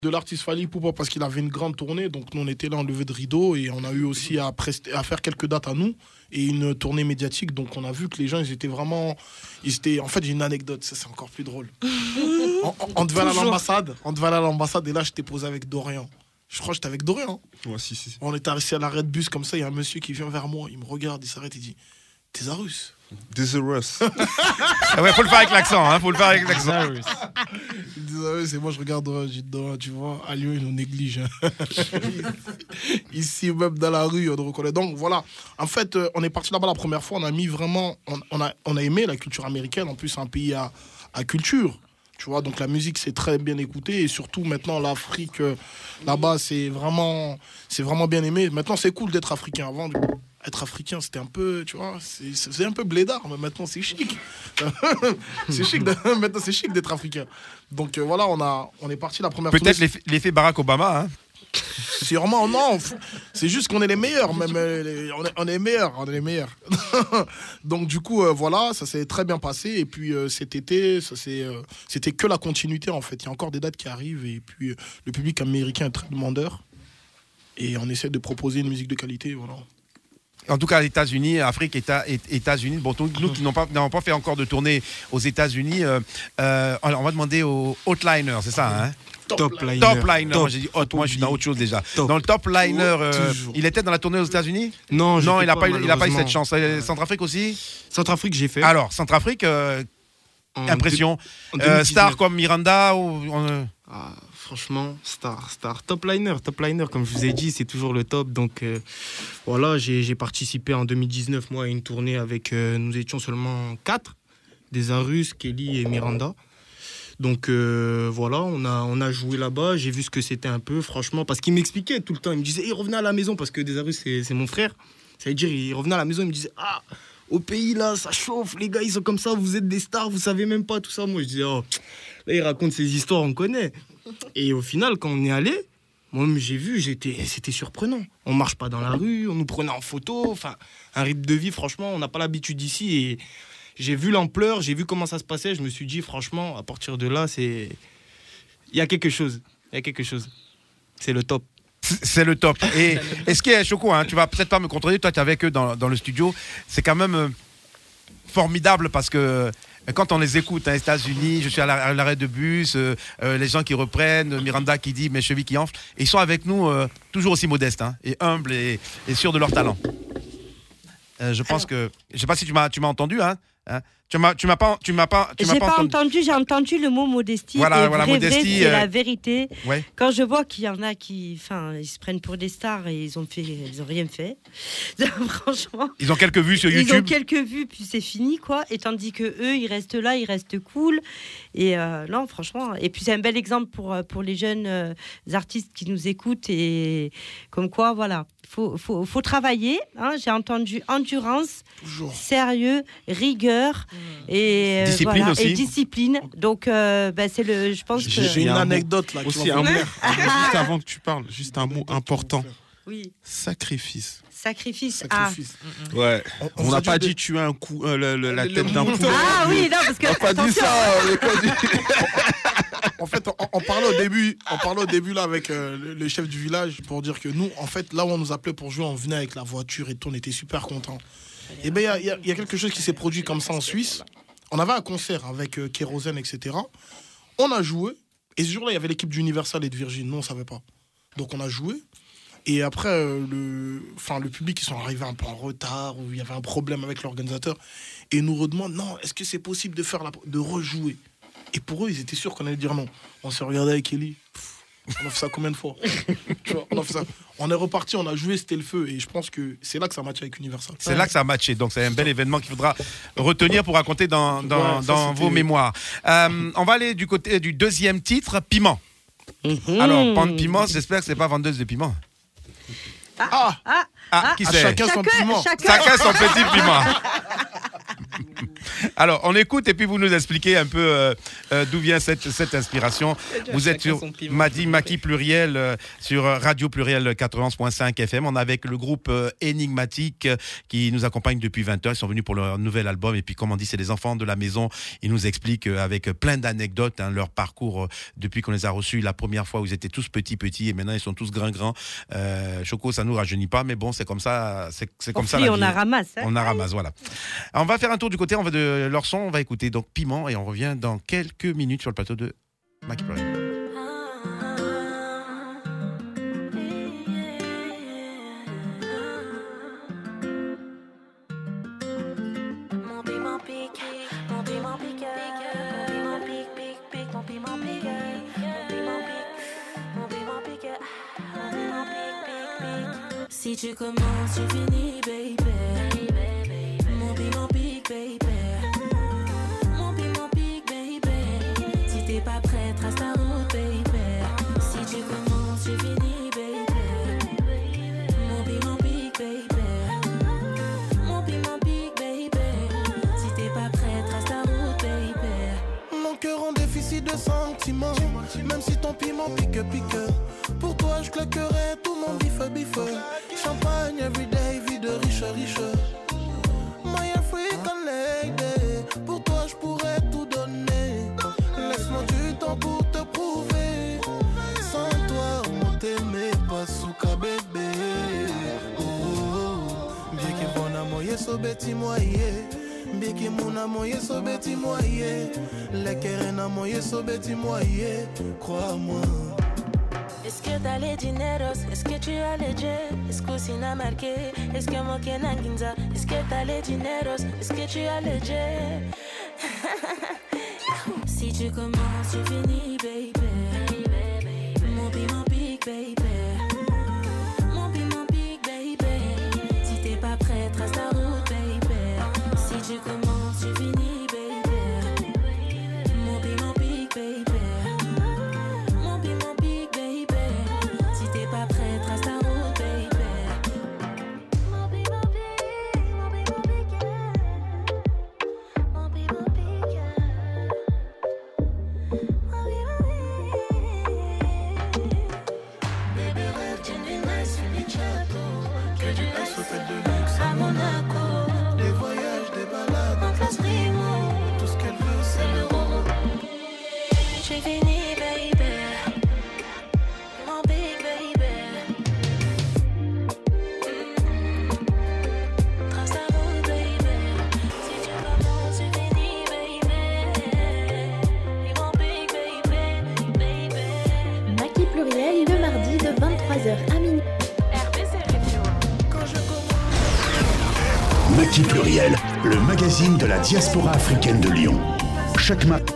de l'artiste Fally Ipupa parce qu'il avait une grande tournée, donc nous on était là en levée de rideau et on a eu aussi à faire quelques dates à nous et une tournée médiatique, donc on a vu que les gens ils étaient en fait j'ai une anecdote, ça c'est encore plus drôle. On devait aller à l'ambassade et là j'étais posé avec Dorian. Je crois que j'étais avec Dorian. Ouais, si. On était resté à l'arrêt de bus comme ça, il y a un monsieur qui vient vers moi, il me regarde, il s'arrête, il dit "T'es à russe?" This is Russ. Ah ouais, faut le faire avec l'accent, hein, faut le faire avec l'accent. C'est moi, je regarde, tu vois, à Lyon, ils nous négligent. Hein. Ici, même dans la rue, on nous reconnaît. Donc voilà, en fait, on est parti là-bas la première fois, on a mis vraiment, on a aimé la culture américaine, en plus, c'est un pays à culture. Tu vois, donc la musique, c'est très bien écouté, et surtout maintenant, l'Afrique, là-bas, c'est vraiment bien aimé. Maintenant, c'est cool d'être africain. Avant, être africain, c'était un peu, tu vois, c'est un peu blédard, mais maintenant c'est chic. C'est chic, maintenant c'est chic d'être africain. Donc voilà, on est parti la première fois. Peut-être l'effet Barack Obama, hein. Sûrement, non, c'est juste qu'on est les meilleurs, même, on est les meilleurs. Donc du coup, voilà, ça s'est très bien passé, et puis cet été, c'était que la continuité en fait. Il y a encore des dates qui arrivent, et puis le public américain est très demandeur, et on essaie de proposer une musique de qualité, voilà. En tout cas, les États-Unis, Afrique, États-Unis. Bon, nous qui n'avons pas fait encore de tournée aux États-Unis, alors on va demander aux Hotliner, c'est ça, hein? Top Liner. Moi j'ai dit hot, moi je suis dans autre chose déjà. Top. Dans le Top Liner, il était dans la tournée aux États-Unis? Non, il n'a pas eu cette chance. Centrafrique aussi? Centrafrique, j'ai fait. Alors, Centrafrique, impression. Star comme Miranda ou... Franchement, star. Top Liner, comme je vous ai dit, c'est toujours le top. Donc voilà, j'ai participé en 2019, moi, à une tournée avec, nous étions seulement 4, des Arus, Kelly et Miranda. Donc voilà, on a joué là-bas, j'ai vu ce que c'était un peu, franchement, parce qu'il m'expliquait tout le temps. Il me disait, il revenait à la maison, parce que des Arus, c'est mon frère. Ça veut dire, il revenait à la maison, il me disait, au pays là, ça chauffe, les gars, ils sont comme ça, vous êtes des stars, vous savez même pas tout ça. Moi, je disais, là, il raconte ces histoires, on connaît. Et au final, quand on est allé, moi, j'ai vu, c'était surprenant. On marche pas dans la rue, on nous prenait en photo, enfin, un rythme de vie, franchement, on n'a pas l'habitude ici. Et j'ai vu l'ampleur, j'ai vu comment ça se passait, je me suis dit, franchement, à partir de là, il y a quelque chose. C'est le top. C'est le top. Et ce qui est Choco, hein, tu vas peut-être pas me contredire, toi tu es avec eux dans le studio, c'est quand même formidable parce que quand on les écoute aux États-Unis, je suis à l'arrêt de bus, les gens qui reprennent, Miranda qui dit mes chevilles qui enflent, et ils sont avec nous toujours aussi modestes, hein, et humbles et sûrs de leur talent. Je pense que, je sais pas si tu m'as entendu, hein. Tu m'as pas entendu. J'ai entendu le mot modestie. Voilà, modestie, c'est la vérité. Ouais. Quand je vois qu'il y en a qui, ils se prennent pour des stars et ils ont rien fait. Franchement. Ils ont quelques vues sur YouTube. Ils ont quelques vues puis c'est fini quoi. Et tandis que eux, ils restent là, ils restent cool. Et non, franchement. Et puis c'est un bel exemple pour les jeunes artistes qui nous écoutent et comme quoi, voilà. Faut travailler, hein, j'ai entendu endurance, toujours. Sérieux, rigueur et discipline voilà, aussi. et discipline. Donc c'est je pense que j'ai une anecdote là aussi un mot. Juste avant que tu parles, juste un mot important. Oui. Sacrifice. Ouais. On n'a pas dit tuer un coup la tête d'un poulet. Ah oui, non parce que on n'a pas dit ça. En fait, on parlait au début là avec le chef du village pour dire que nous, en fait, là où on nous appelait pour jouer, on venait avec la voiture et tout, on était super contents. Et ben il y a quelque chose qui s'est produit comme ça en Suisse. On avait un concert avec Kérosène, etc. On a joué et ce jour-là, il y avait l'équipe d'Universal et de Virgin. Nous, on savait pas. Donc on a joué. Et après, le public, ils sont arrivés un peu en retard, ou il y avait un problème avec l'organisateur, et ils nous redemandent, non, est-ce que c'est possible de rejouer? Et pour eux, ils étaient sûrs qu'on allait dire non. On s'est regardé avec Ellie. On a fait ça combien de fois? Tu vois, on est reparti, on a joué, c'était le feu. Et je pense que c'est là que ça a matché avec Universal. C'est là que ça a matché. Donc c'est un bel événement qu'il faudra retenir pour raconter dans vos mémoires. On va aller du côté du deuxième titre, Piment. Alors, Pente Piment, j'espère que c'est pas vendeuse de piment. Qui c'est? Chacun son piment. Chacun son petit piment. Alors, on écoute et puis vous nous expliquez un peu d'où vient cette inspiration. Vous êtes sur Maki Pluriel, sur Radio Pluriel 91.5 FM. On est avec le groupe Énigmatique qui nous accompagne depuis 20 heures. Ils sont venus pour leur nouvel album. Et puis, comme on dit, c'est des enfants de la maison. Ils nous expliquent avec plein d'anecdotes leur parcours depuis qu'on les a reçus la première fois où ils étaient tous petits et maintenant ils sont tous grands. Choco, ça nous rajeunit pas, mais bon, c'est comme ça. C'est comme ça. La vie. On a ramasse. Hein. On a ramasse, voilà. Alors, on va faire un tour du côté de leur son. On va écouter donc Piment et on revient dans quelques minutes sur le plateau de Maki Pluriel. Si tu commences, tu finis, baby. Mon piment pique, baby. Mon piment pique, baby. Si t'es pas prêt, trace ta route, baby. Si tu commences, tu finis, baby. Mon piment pique, baby. Mon piment pique, baby. Si t'es pas prêt, trace ta route, baby. Mon cœur en déficit de sentiments. Même si ton piment pique. Pour toi, je claquerai tout mon bif. Champagne everyday, vie de riche. My African lady. Pour toi, je pourrais tout donner. Laisse-moi du temps pour te prouver. Sans toi, on t'aimait pas souka bébé. Bien que bon amour, so beti moye. Bien que mon amour, so beti moye. Les keren amour, so beti moye. Crois-moi. Est-ce que t'as les dineros? Est-ce que tu as les jets? Est-ce que c'est n'a marqué? Est-ce que mon kenanginza? Est-ce que t'as les dineros? Est-ce que tu as les jets? Si tu commences, tu finis, baby. Mon piment pique, baby. Mon piment pique, baby. Si t'es pas prêt, trace ta route, baby. Si tu commences, tu finis, baby. Mon piment pique, baby. Maki Pluriel, le magazine de la diaspora africaine de Lyon. Chaque matin.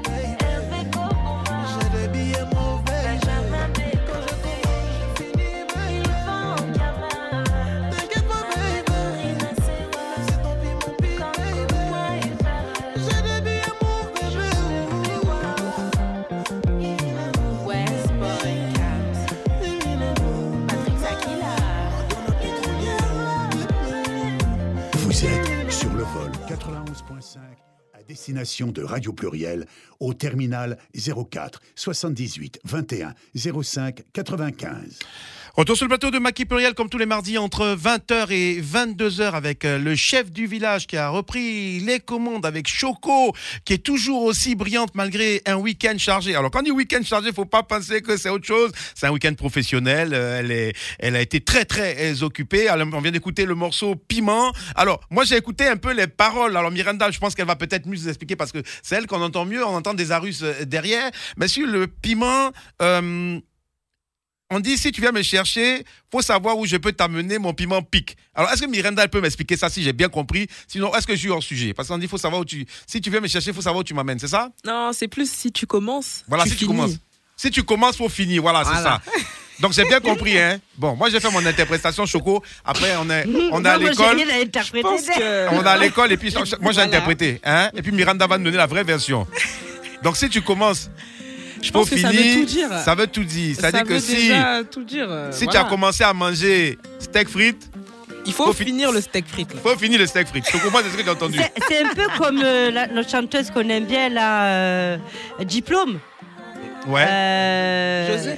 Destination de Radio Pluriel au terminal 04 78 21 05 95. Retour sur le plateau de Maki Pluriel comme tous les mardis entre 20h et 22h avec le chef du village qui a repris les commandes avec Choco qui est toujours aussi brillante malgré un week-end chargé. Alors quand on dit week-end chargé, faut pas penser que c'est autre chose. C'est un week-end professionnel. Elle a été très très occupée. Alors, on vient d'écouter le morceau Piment. Alors moi j'ai écouté un peu les paroles. Alors Miranda, je pense qu'elle va peut-être mieux nous expliquer parce que c'est elle qu'on entend mieux. On entend des Arus derrière. Mais sur le piment... on dit, si tu viens me chercher, faut savoir où je peux t'amener, mon piment pique. Alors, est-ce que Miranda, elle peut m'expliquer ça si j'ai bien compris? Sinon, est-ce que je suis hors sujet? Parce qu'on dit, faut savoir où si tu viens me chercher, faut savoir où tu m'amènes, c'est ça? Non, c'est plus si tu commences. Voilà, tu si finis. tu commences. Si tu commences, faut finir. Voilà, c'est ça. Donc, j'ai bien compris, hein. Bon, moi, j'ai fait mon interprétation, Choco. Après, on est à l'école. On est à l'école et puis, moi, j'ai interprété, hein. Et puis, Miranda va nous donner la vraie version. Donc, si tu commences. Je pense que ça veut tout dire. Ça veut tout dire. Ça dit veut que déjà tout dire. Si tu as commencé à manger steak frites, Il faut finir le steak frites. Là. Faut finir le steak frites. Je comprends ce que j'ai entendu. C'est un peu comme notre chanteuse qu'on aime bien, là, Diplôme. Ouais.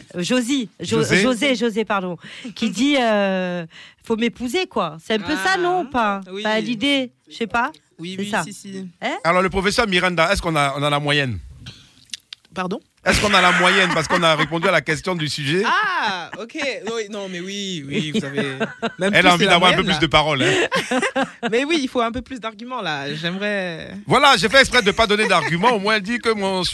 José, pardon. Qui dit faut m'épouser, quoi. C'est un peu ça, non? Pas l'idée, je sais pas. Oui, ça. Si. Hein? Alors, le professeur Miranda, est-ce qu'on a la moyenne? Pardon? Est-ce qu'on a la moyenne? Parce qu'on a répondu à la question du sujet. Ah, ok. Oui, vous avez. Elle a envie d'avoir un peu plus de paroles. Hein. Mais oui, il faut un peu plus d'arguments, là. J'aimerais. Voilà, j'ai fait exprès de ne pas donner d'arguments. Au moins, elle dit que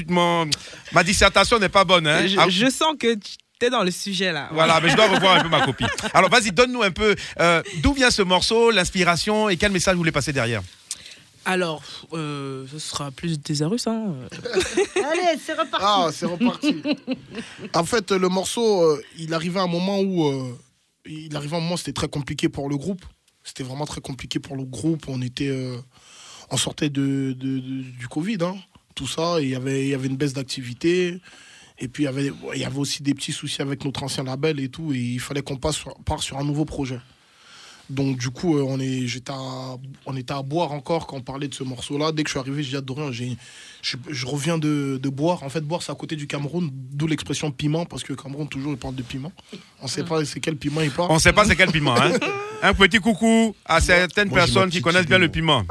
ma dissertation n'est pas bonne. Hein. Je sens que tu es dans le sujet, là. Voilà, mais je dois revoir un peu ma copie. Alors, vas-y, donne-nous un peu d'où vient ce morceau, l'inspiration et quel message vous voulez passer derrière. Alors, ce sera plus des Arus, hein. Allez, c'est reparti. Ah, c'est reparti. En fait, le morceau, il arrivait à un moment où c'était très compliqué pour le groupe. C'était vraiment très compliqué pour le groupe. On sortait du Covid, hein, tout ça. Et il y avait une baisse d'activité. Et puis, il y avait aussi des petits soucis avec notre ancien label et tout. Et il fallait qu'on parte sur un nouveau projet. Donc du coup, on était à boire encore quand on parlait de ce morceau-là. Dès que je suis arrivé, j'ai adoré. Je reviens de boire. En fait, boire, c'est à côté du Cameroun, d'où l'expression piment, parce que Cameroun, toujours, il parle de piment. On ne sait pas c'est quel piment il parle. On ne sait pas c'est quel piment. Hein. Un petit coucou à certaines personnes qui connaissent bien le piment.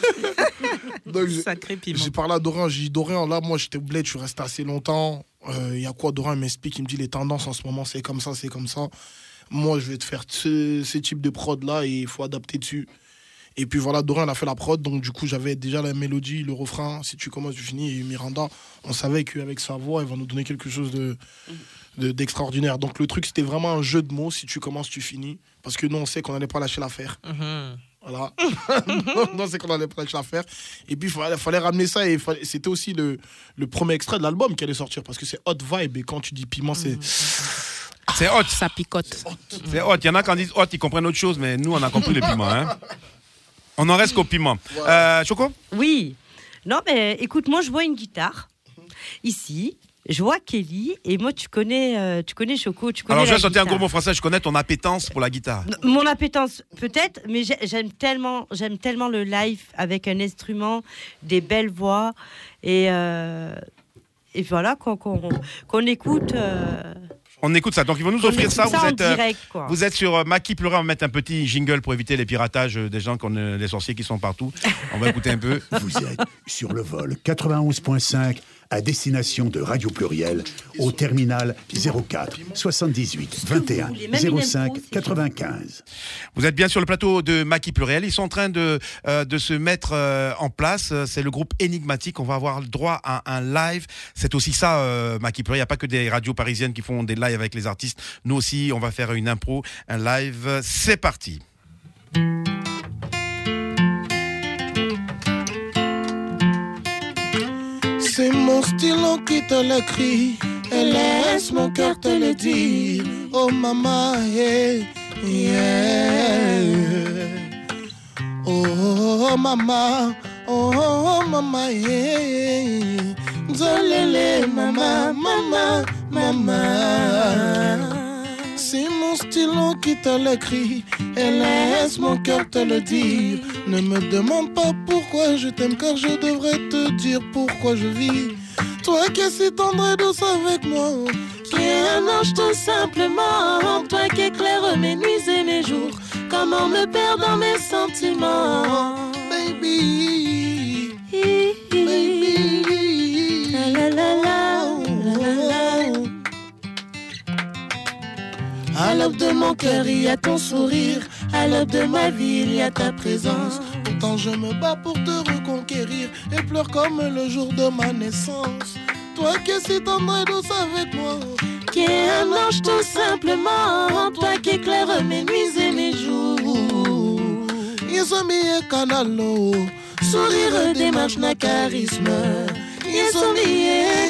Donc, Sacré piment. J'ai parlé à Dorian. J'ai dit, Dorian, là, moi, j'étais au bled, je suis resté assez longtemps. Il y a quoi, Dorian, il m'explique, il me dit, les tendances en ce moment, c'est comme ça, c'est comme ça. Moi, je vais te faire ce type de prod-là et il faut adapter dessus. Et puis voilà, Dorian a fait la prod, donc du coup, j'avais déjà la mélodie, le refrain. Si tu commences, tu finis. Et Miranda, on savait qu'avec sa voix, elle va nous donner quelque chose d'extraordinaire. Donc le truc, c'était vraiment un jeu de mots. Si tu commences, tu finis. Parce que nous, on sait qu'on n'allait pas lâcher l'affaire. Voilà. Non, c'est qu'on n'allait pas lâcher l'affaire. Et puis, il fallait ramener ça. Et c'était aussi le premier extrait de l'album qui allait sortir. Parce que c'est Hot Vibe. Et quand tu dis piment, c'est... C'est hot. Ça picote. C'est hot. Il y en a qui disent hot, ils comprennent autre chose, mais nous, on a compris le piment. Hein. On en reste qu'au piment. Choco? Oui. Non, mais écoute, moi, je vois une guitare. Ici, je vois Kelly. Et moi, tu connais Choco. Alors, je vais sortir un gros mot français. Je connais ton appétence pour la guitare. Mon appétence, peut-être, mais j'aime tellement le live avec un instrument, des belles voix. Et voilà, qu'on écoute... On écoute ça. Donc, ils vont nous offrir ça. Vous êtes sur Maki Pleurer. On va mettre un petit jingle pour éviter les piratages des gens, les sorciers qui sont partout. On va écouter un peu. Vous êtes sur le vol 91.5 à destination de Radio Pluriel au terminal 04 78 21 05 95. Vous êtes bien sur le plateau de Maki Pluriel. Ils sont en train de se mettre en place. C'est le groupe Énigmatique. On va avoir le droit à un live. C'est aussi ça, Maki Pluriel. Il n'y a pas que des radios parisiennes qui font des lives avec les artistes. Nous aussi, on va faire une impro, un live. C'est parti. C'est mon stylo qui te l'écrit et laisse mon cœur te le dire. Oh maman, yeah, yeah. Oh maman, yeah. Zolele, maman. C'est mon stylo qui te l'écrit et laisse mon cœur te le dire. Ne me demande pas pourquoi je t'aime, car je devrais te dire pourquoi je vis. Toi qui es si tendre et douce avec moi, qui est un ange tout simplement. Toi qui éclaires mes nuits et mes jours. Comment me perdre dans mes sentiments, baby, la la la. À l'aube de mon cœur, il y a ton sourire. À l'aube de ma vie, il y a ta présence. Pourtant, je me bats pour te reconquérir et pleure comme le jour de ma naissance. Toi qui es si tendre et douce avec moi, qui est un ange tout simplement. Toi qui éclaires mes nuits et mes jours. Yesomi et canalo, sourire, démarche, na charisme. Yesomi et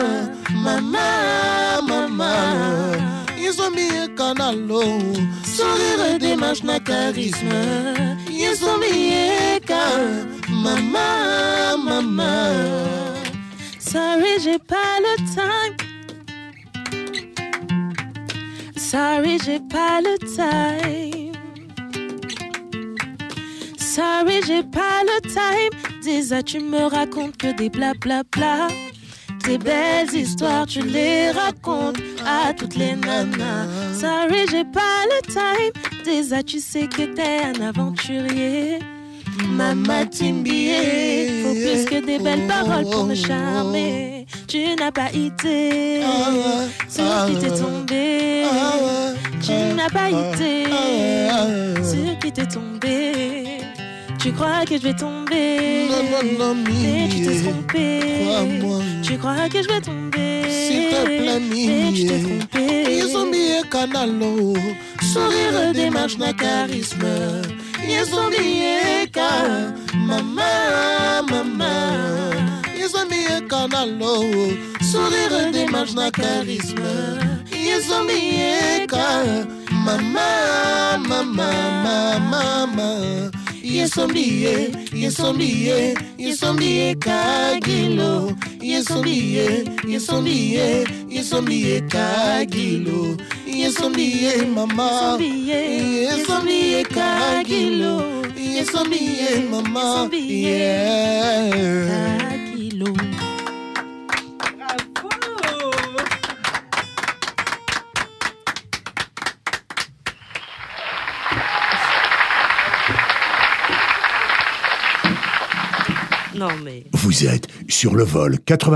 mama. Yesomi et canalo, sourire, démarche, na charisme. Yesomi et mama. Sorry, j'ai pas le time. Sorry, j'ai pas le time. Sorry, j'ai pas le time. Déjà, tu me racontes que des blablabla. Tes belles histoires, tu les racontes à toutes les nanas. Sorry, j'ai pas le time. Déjà, tu sais que t'es un aventurier. Mama Timbié, faut plus que des belles paroles pour me charmer. Tu n'as pas idée sur qui t'es tombé. Tu n'as pas idée sur qui t'es tombé. Tu crois que je vais tomber, mais tu t'es trompé. Tu crois que je vais tomber, s'il te plaît, mais tu t'es trompé. Ils ont mis un canalo, sourire, démarche, na charisme. Ils ont mis un canalo, maman. Ils ont mis un canalo, sourire, démarche, na charisme. Ils ont mis un canalo, maman. Ils sont billets, Kagilo. Ils sont billets, Kagilo. Ils sont billets, maman. Ils sont billets, Kagilo. Ils sont billets, maman. Kagilo. Non, mais... Vous êtes sur le vol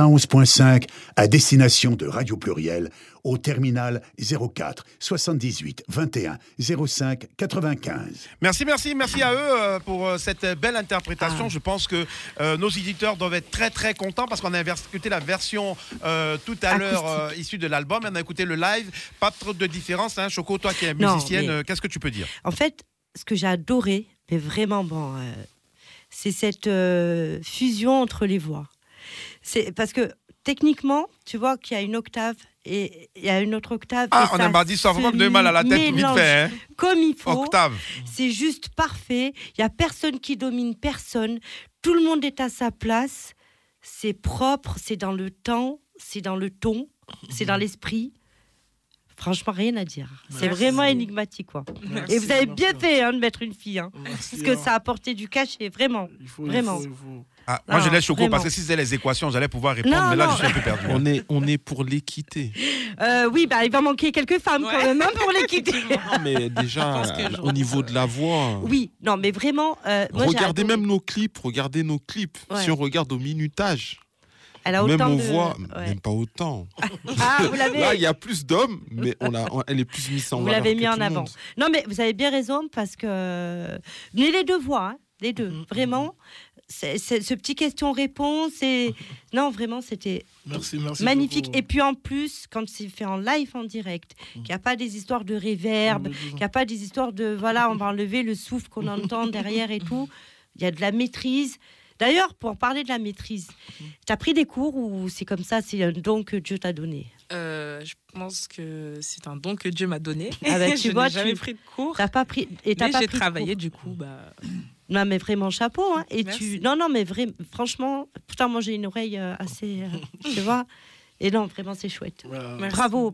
91.5 à destination de Radio Pluriel au terminal 04 78 21 05 95. Merci à eux pour cette belle interprétation. Je pense que nos éditeurs doivent être très très contents parce qu'on a écouté la version tout à l'heure issue de l'album. On a écouté le live. Pas trop de différence. Hein. Choco, toi qui es musicienne, mais... qu'est-ce que tu peux dire? En fait, ce que j'ai adoré, mais vraiment bon... c'est cette fusion entre les voix. C'est parce que techniquement, tu vois qu'il y a une octave et il y a une autre octave. Ah, on m'a dit ça, vraiment me donner mal à la tête vite fait. Hein. Comme il faut. Octave. C'est juste parfait. Il n'y a personne qui domine personne. Tout le monde est à sa place. C'est propre, c'est dans le temps, c'est dans le ton, c'est dans l'esprit. Franchement, rien à dire. C'est vraiment énigmatique, quoi. Merci, et vous avez bien fait de mettre une fille, parce que ça a apporté du cachet, vraiment. Vraiment. Ah, moi, je laisse Choco parce que si c'était les équations, j'allais pouvoir répondre, mais là, je suis un peu perdu. On est pour l'équité. Oui, il va manquer quelques femmes quand même pour l'équité. Non, mais déjà, au niveau de la voix. Oui, non, mais vraiment. Regardez même nos clips. Ouais. Si on regarde au minutage. Elle a autant même voix, même pas autant. Ah, vous l'avez... Là, il y a plus d'hommes, mais elle est plus mise en valeur. Vous l'avez mis en avant. Non, mais vous avez bien raison, parce que... Mais les deux voix, les deux, vraiment. C'est ce petit question-réponse. Non, vraiment, c'était magnifique. Et puis en plus, quand c'est fait en live, en direct, qu'il n'y a pas des histoires de réverb, qu'il n'y a pas des histoires de... Voilà, on va enlever le souffle qu'on entend derrière et tout. Il y a de la maîtrise. D'ailleurs, pour parler de la maîtrise, tu as pris des cours ou c'est comme ça, c'est un don que Dieu t'a donné? Je pense que c'est un don que Dieu m'a donné. Ah bah, tu vois, n'ai jamais pris de cours. T'as pas pris, et t'as mais pas j'ai pris travaillé du coup. Non, mais vraiment chapeau. Hein. Et merci. Non, mais franchement, pourtant, moi j'ai une oreille assez. Tu vois? Et non, vraiment, c'est chouette. Bravo.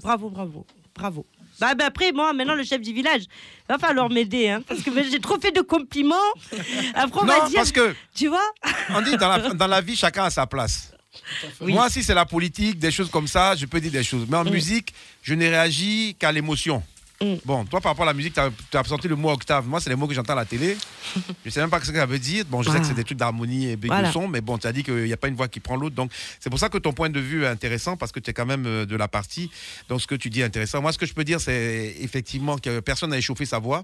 Bah, après, moi, maintenant, le chef du village, il va falloir m'aider, hein, parce que j'ai trop fait de compliments. Après, on va dire, parce que, tu vois, on dit dans la vie, chacun a sa place. Oui. Moi, si c'est la politique, des choses comme ça, je peux dire des choses. Mais en musique, je n'ai réagi qu'à l'émotion. Bon, toi, par rapport à la musique, tu as senti le mot octave. Moi, c'est les mots que j'entends à la télé. Je ne sais même pas ce que ça veut dire. Bon, je sais que c'est des trucs d'harmonie et de son, mais bon, tu as dit qu'il n'y a pas une voix qui prend l'autre. Donc, c'est pour ça que ton point de vue est intéressant, parce que tu es quand même de la partie. Donc, ce que tu dis est intéressant. Moi, ce que je peux dire, c'est effectivement que personne n'a échauffé sa voix.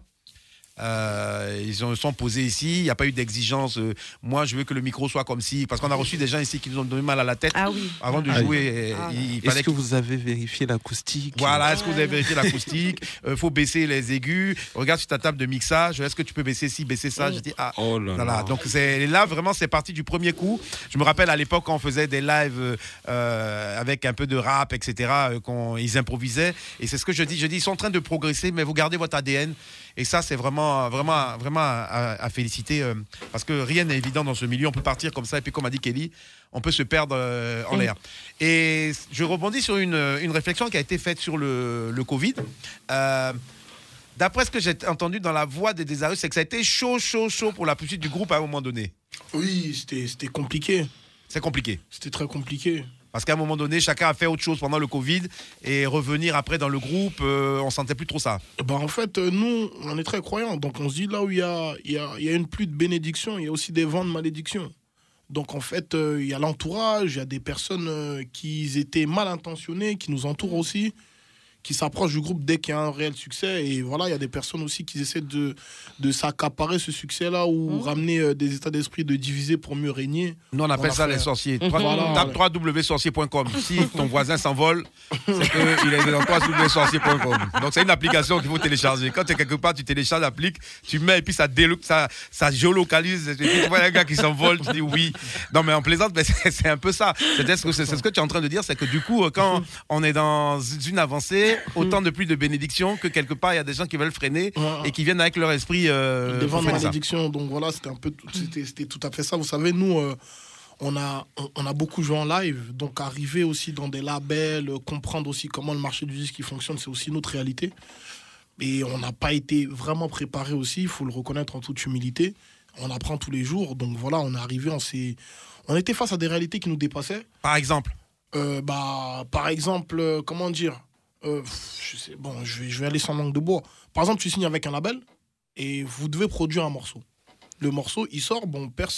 Ils sont posés ici, il n'y a pas eu d'exigence. Moi, je veux que le micro soit comme si. Parce qu'on a reçu des gens ici qui nous ont donné mal à la tête avant de jouer. Est-ce que vous avez vérifié l'acoustique? Voilà, est-ce que vous avez vérifié l'acoustique? Faut baisser les aigus. Regarde sur ta table de mixage. Est-ce que tu peux baisser ci, baisser ça? Je dis oh là voilà. Donc là, vraiment, c'est parti du premier coup. Je me rappelle à l'époque quand on faisait des lives avec un peu de rap, etc. Ils improvisaient. Et c'est ce que je dis. Ils sont en train de progresser, mais vous gardez votre ADN. Et ça, c'est vraiment à féliciter, parce que rien n'est évident dans ce milieu. On peut partir comme ça, et puis comme a dit Kelly, on peut se perdre en l'air. Et je rebondis sur une réflexion qui a été faite sur le Covid. D'après ce que j'ai entendu dans la voix des Desarus, c'est que ça a été chaud pour la poursuite du groupe à un moment donné. Oui, c'était compliqué. C'est compliqué. C'était très compliqué. Parce qu'à un moment donné, chacun a fait autre chose pendant le Covid et revenir après dans le groupe, on sentait plus trop ça. En fait, nous, on est très croyants. Donc on se dit là où il y a une pluie de bénédictions, il y a aussi des vents de malédictions. Donc en fait, il y a l'entourage, il y a des personnes qui étaient mal intentionnées, qui nous entourent aussi, qui s'approchent du groupe dès qu'il y a un réel succès. Et voilà, il y a des personnes aussi qui essaient de s'accaparer ce succès-là ou ramener des états d'esprit de diviser pour mieux régner. Nous, on appelle ça les sorciers. Tape www.sorcier.com. Si ton voisin s'envole, c'est qu'il est dans www.sorcier.com. Donc, c'est une application qu'il faut télécharger. Quand tu es quelque part, tu télécharges l'applique, tu mets et puis ça géolocalise. Et puis tu vois un gars qui s'envole, tu dis oui. Non, mais en plaisante, mais c'est un peu ça. C'est ce que tu es en train de dire, c'est que du coup, quand on est dans une avancée, autant de pluie de bénédictions que quelque part il y a des gens qui veulent freiner et qui viennent avec leur esprit des vents de malédiction. Donc voilà, c'était tout à fait ça. Vous savez, nous on a beaucoup joué en live, donc arriver aussi dans des labels, comprendre aussi comment le marché du disque fonctionne, c'est aussi notre réalité. Et on n'a pas été vraiment préparé aussi, il faut le reconnaître en toute humilité. On apprend tous les jours, donc voilà, on est arrivé, on était face à des réalités qui nous dépassaient. Par exemple comment dire, je vais aller sans langue de bois. Par exemple, tu signes avec un label et vous devez produire un morceau. Le morceau, il sort,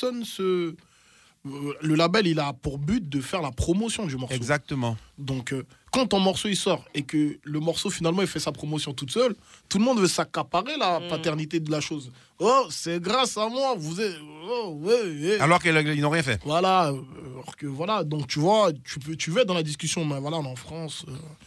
le label, il a pour but de faire la promotion du morceau. Exactement. Donc, quand ton morceau, il sort et que le morceau, finalement, il fait sa promotion toute seule, tout le monde veut s'accaparer la paternité de la chose. Oh, c'est grâce à moi, vous êtes... Oh, ouais. Alors qu'ils n'ont rien fait. Voilà. Alors que, voilà. Donc, tu vois, tu veux être dans la discussion, mais voilà, on est en France...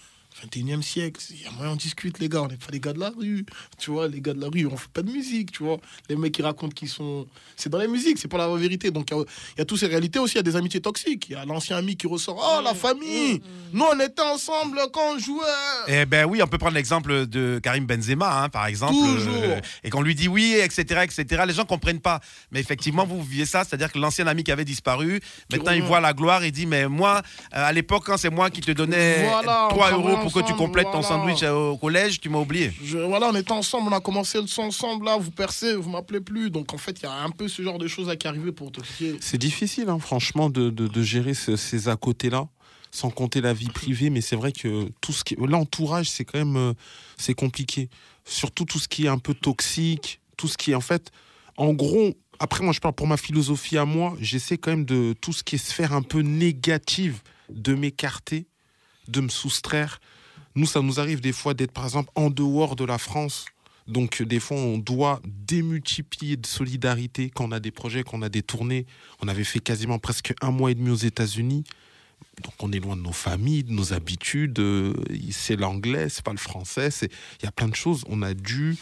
21e siècle, il y a moyen, on discute, les gars, on n'est pas les gars de la rue, tu vois, les gars de la rue, on fait pas de musique, tu vois, les mecs qui racontent qu'ils sont... C'est dans la musique, c'est pas la vérité, donc il y a toutes ces réalités aussi, il y a des amitiés toxiques, il y a l'ancien ami qui ressort, oh, la famille, nous on était ensemble quand on jouait. Eh ben oui, on peut prendre l'exemple de Karim Benzema, par exemple, et qu'on lui dit oui, etc., les gens comprennent pas, mais effectivement, vous viviez ça, c'est-à-dire que l'ancien ami qui avait disparu, maintenant il voit la gloire, il dit, mais moi, à l'époque, quand c'est moi qui te donnais 3 euros pour que tu complètes ton sandwich au collège, tu m'as oublié. On était ensemble, on a commencé le son ensemble, là, vous percez, vous m'appelez plus. Donc en fait, il y a un peu ce genre de choses qui arrivent pour te fier. C'est difficile, franchement, de gérer ces à côté-là, sans compter la vie privée, mais c'est vrai que tout ce qui l'entourage, c'est quand même c'est compliqué. Surtout tout ce qui est un peu toxique, tout ce qui est en fait, en gros, après moi je parle pour ma philosophie à moi, j'essaie quand même de tout ce qui est sphère un peu négative, de m'écarter, de me soustraire. Nous, ça nous arrive des fois d'être, par exemple, en dehors de la France. Donc, des fois, on doit démultiplier de solidarité quand on a des projets, quand on a des tournées. On avait fait quasiment presque 1 mois et demi aux États-Unis. Donc, on est loin de nos familles, de nos habitudes. C'est l'anglais, c'est pas le français. Il y a plein de choses. On a dû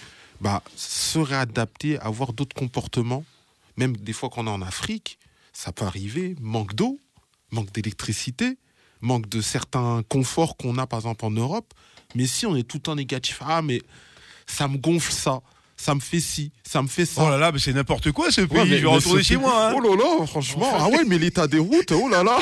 se réadapter, avoir d'autres comportements. Même des fois, quand on est en Afrique, ça peut arriver. Manque d'eau, manque d'électricité, manque de certains conforts qu'on a, par exemple, en Europe. Mais si on est tout le temps négatif, mais ça me gonfle ça me fait ci, ça me fait ça. Oh là là, mais c'est n'importe quoi ce pays, je vais retourner chez moi. Oh là là, franchement, mais l'état des routes, oh là là.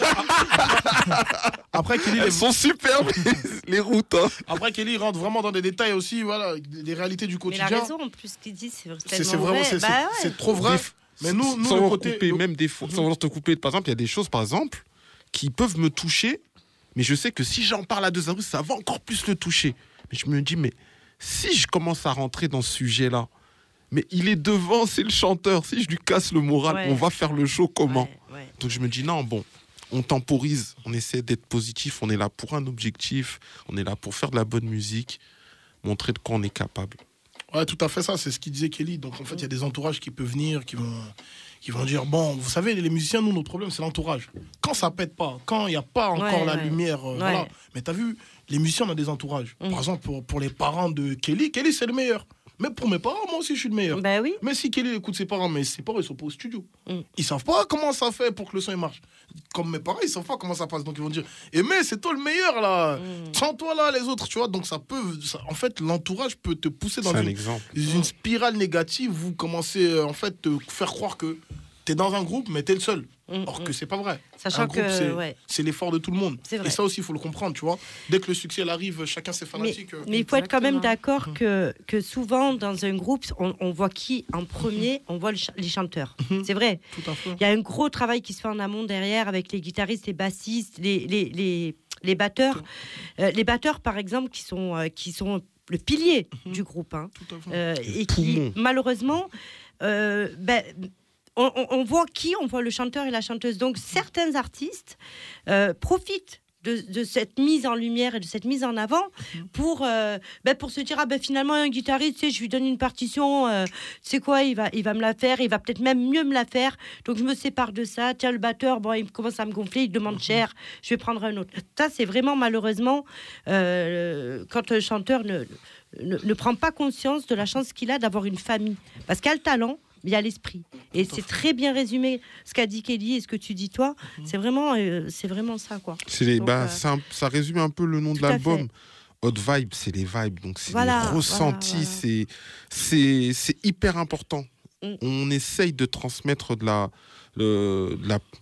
Après, Kelly, elles sont superbes, les routes. Après, Kelly rentre vraiment dans des détails aussi, voilà, des réalités du quotidien. Mais la raison, en plus, ce qu'il dit, c'est vraiment vrai. C'est trop vrai. Mais nous sans couper, même des fois, sans te couper, par exemple, il y a des choses, par exemple, qui peuvent me toucher, mais je sais que si j'en parle à Desarus, ça va encore plus le toucher. Mais je me dis, mais si je commence à rentrer dans ce sujet-là, mais il est devant, c'est le chanteur, si je lui casse le moral, on va faire le show comment ? Donc je me dis, non, on temporise, on essaie d'être positif, on est là pour un objectif, on est là pour faire de la bonne musique, montrer de quoi on est capable. Ouais, tout à fait ça, c'est ce qu'il disait Kelly. Donc en fait, il y a des entourages qui peuvent venir, qui vont dire, vous savez, les musiciens, nous, notre problème, c'est l'entourage. Quand ça pète pas, quand il n'y a pas encore la lumière, voilà. Mais t'as vu, les musiciens, on a des entourages. Par exemple, pour les parents de Kelly, c'est le meilleur. Mais pour mes parents, moi aussi, je suis le meilleur. Bah oui. Mais si Kelly écoute ses parents, mais ses parents, ils sont pas au studio. Ils savent pas comment ça fait pour que le son il marche. Comme mes parents, ils savent pas comment ça passe. Donc ils vont dire, mais c'est toi le meilleur, là. Sans toi, là, les autres, tu vois. Donc en fait, l'entourage peut te pousser dans une spirale négative. Vous commencez, en fait, te faire croire que t'es dans un groupe, mais t'es le seul. Or que c'est pas vrai. Sachant un groupe, que c'est l'effort de tout le monde. C'est vrai. Et ça aussi, il faut le comprendre, tu vois. Dès que le succès elle arrive, chacun ses fanatiques. Mais il faut être quand même d'accord que souvent, dans un groupe, on voit qui en premier? On voit les chanteurs. C'est vrai. Tout à fait. Il y a un gros travail qui se fait en amont derrière avec les guitaristes, les bassistes, les batteurs. Les batteurs, par exemple, qui sont le pilier du groupe. Hein. Tout à fait. Et qui, malheureusement... on voit on voit le chanteur et la chanteuse. Donc certains artistes profitent de cette mise en lumière et de cette mise en avant pour se dire finalement un guitariste, tu sais, je lui donne une partition, c'est quoi, il va me la faire, il va peut-être même mieux me la faire, donc je me sépare de ça. Tiens, le batteur, il commence à me gonfler, il demande cher, je vais prendre un autre. Ça, c'est vraiment malheureusement quand un chanteur ne prend pas conscience de la chance qu'il a d'avoir une famille, parce qu'il a le talent, il y a l'esprit. Et c'est très bien résumé ce qu'a dit Kelly et ce que tu dis toi. C'est vraiment ça, quoi. Ça résume un peu le nom de l'album. Hot Vibe, c'est les vibes. Donc c'est les ressentis. Voilà. C'est hyper important. On essaye de transmettre des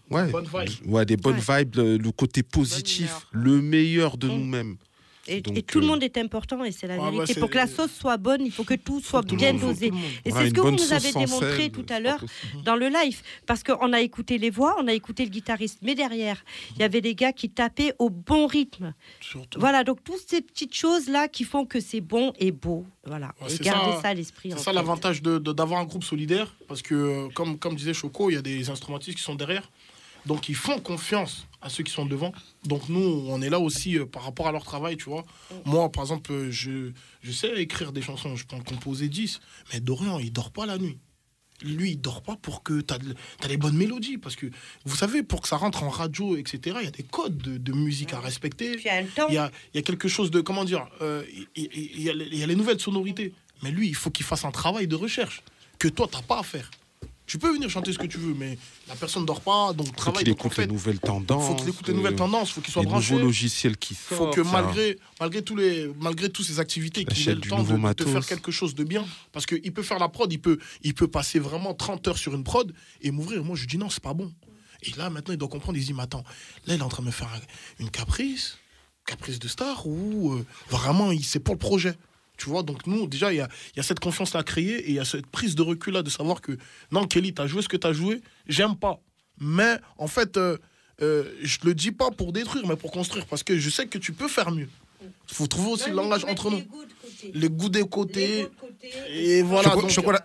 bonnes vibes, le côté positif, le meilleur de nous-mêmes. Et tout le monde est important et c'est la vérité. Pour que la sauce soit bonne, il faut que tout soit bien dosé. Et c'est ce que vous nous avez démontré tout à l'heure dans le live. Parce qu'on a écouté les voix, on a écouté le guitariste. Mais derrière, il y avait des gars qui tapaient au bon rythme. Surtout. Voilà, donc toutes ces petites choses-là qui font que c'est bon et beau. Voilà. Ouais, et gardez ça à l'esprit. C'est ça l'avantage d'avoir un groupe solidaire. Parce que, comme disait Choco, il y a des instrumentistes qui sont derrière. Donc ils font confiance à ceux qui sont devant. Donc nous, on est là aussi par rapport à leur travail, tu vois. Moi, par exemple, je sais écrire des chansons, je peux en composer 10. Mais Dorian, il dort pas la nuit. Lui, il dort pas pour que t'as les bonnes mélodies. Parce que, vous savez, pour que ça rentre en radio, etc., il y a des codes de musique à respecter. Il y a quelque chose de, comment dire, il y a les nouvelles sonorités. Mais lui, il faut qu'il fasse un travail de recherche que toi, t'as pas à faire. Tu peux venir chanter ce que tu veux, mais la personne ne dort pas, donc travaille. Il faut qu'il écoute les nouvelles tendances. Il faut qu'il écoute les nouvelles tendances, il faut qu'il soit branché. Les nouveaux logiciels qui sortent. Il faut que malgré toutes ces activités, qu'il ait le temps de faire quelque chose de bien. Parce qu'il peut faire la prod, il peut passer vraiment 30 heures sur une prod et m'ouvrir. Moi, je lui dis non, c'est pas bon. Et là, maintenant, il doit comprendre. Il se dit, mais attends, là, il est en train de me faire une caprice de star, ou vraiment, c'est pour le projet. Tu vois, donc nous, déjà, il y a cette confiance-là à créer et il y a cette prise de recul-là de savoir que non, Kelly, t'as joué ce que t'as joué, j'aime pas. Mais en fait, je le dis pas pour détruire, mais pour construire, parce que je sais que tu peux faire mieux. Il faut trouver aussi le langage entre nous. Les goûts des côtés. Et voilà. Chocolat.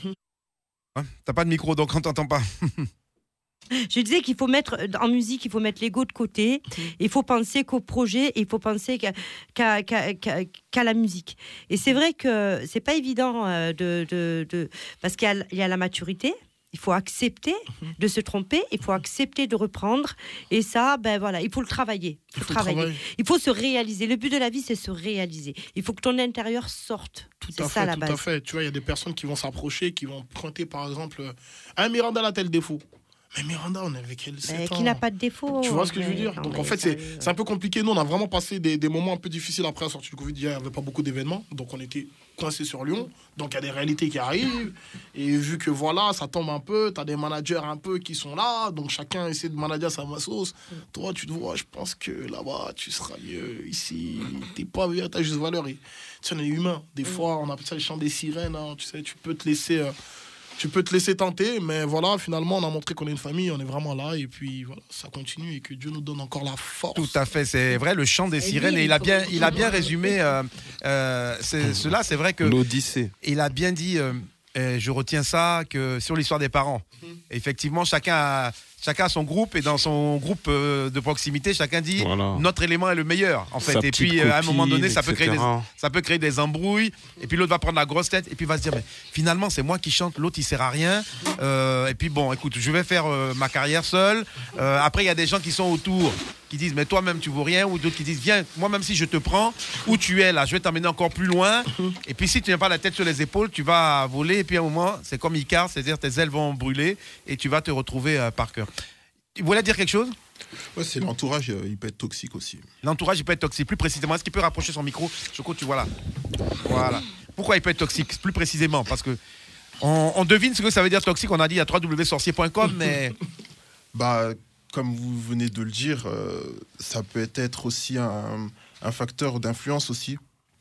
T'as pas de micro, donc on t'entend pas. Je disais qu'il faut mettre en musique, il faut mettre l'ego de côté. Il faut penser qu'au projet, il faut penser qu'à la musique. Et c'est vrai que c'est pas évident parce qu'il y a la maturité. Il faut accepter de se tromper, il faut accepter de reprendre. Et ça, il faut le travailler. Il faut se réaliser. Le but de la vie, c'est se réaliser. Il faut que ton intérieur sorte. C'est ça la base. Tout à fait. Tu vois, il y a des personnes qui vont s'approcher, qui vont pointer, par exemple, Miranda a tel défaut. Mais Miranda, on est avec elle 7 ans. Qui n'a pas de défaut. Tu vois ce que je veux dire? Donc en fait, c'est un peu compliqué. Nous, on a vraiment passé des moments un peu difficiles après la sortie du Covid. Il n'y avait pas beaucoup d'événements. Donc on était coincés sur Lyon. Donc il y a des réalités qui arrivent. Et vu que voilà, ça tombe un peu, tu as des managers un peu qui sont là. Donc chacun essaie de manager sa sauce. Toi, tu te vois, je pense que là-bas, tu seras mieux. Ici, tu n'es pas à ta juste valeur. Et, tu sais, on est humain. Des fois, on appelle ça les chants des sirènes. Hein. Tu sais, tu peux te laisser tenter, mais voilà, finalement, on a montré qu'on est une famille, on est vraiment là, et puis voilà, ça continue, et que Dieu nous donne encore la force. Tout à fait, c'est vrai, le chant des sirènes, et il a bien résumé cela, c'est vrai que... L'Odyssée. Il a bien dit, je retiens ça, que sur l'histoire des parents. Effectivement, chacun a son groupe, et dans son groupe de proximité, chacun dit notre élément est le meilleur, en fait. Et puis à un moment donné, ça peut créer des embrouilles, et puis l'autre va prendre la grosse tête, et puis va se dire mais finalement c'est moi qui chante, l'autre il sert à rien. Et puis bon, écoute, je vais faire ma carrière seul. Après il y a des gens qui sont autour, qui disent mais toi-même tu vaux rien, ou d'autres qui disent viens, moi même si je te prends où tu es là, je vais t'emmener encore plus loin. Et puis si tu n'as pas la tête sur les épaules, tu vas voler, et puis à un moment c'est comme Icare, c'est-à-dire tes ailes vont brûler et tu vas te retrouver par cœur. Tu voulais dire quelque chose? Ouais, c'est l'entourage, il peut être toxique aussi. L'entourage, il peut être toxique. Plus précisément, est-ce qu'il peut rapprocher son micro? Choco, tu vois là. Voilà. Pourquoi il peut être toxique? Plus précisément, parce que on devine ce que ça veut dire toxique. On a dit à www.sorcier.com, mais Bah, comme vous venez de le dire, ça peut être aussi un facteur d'influence aussi.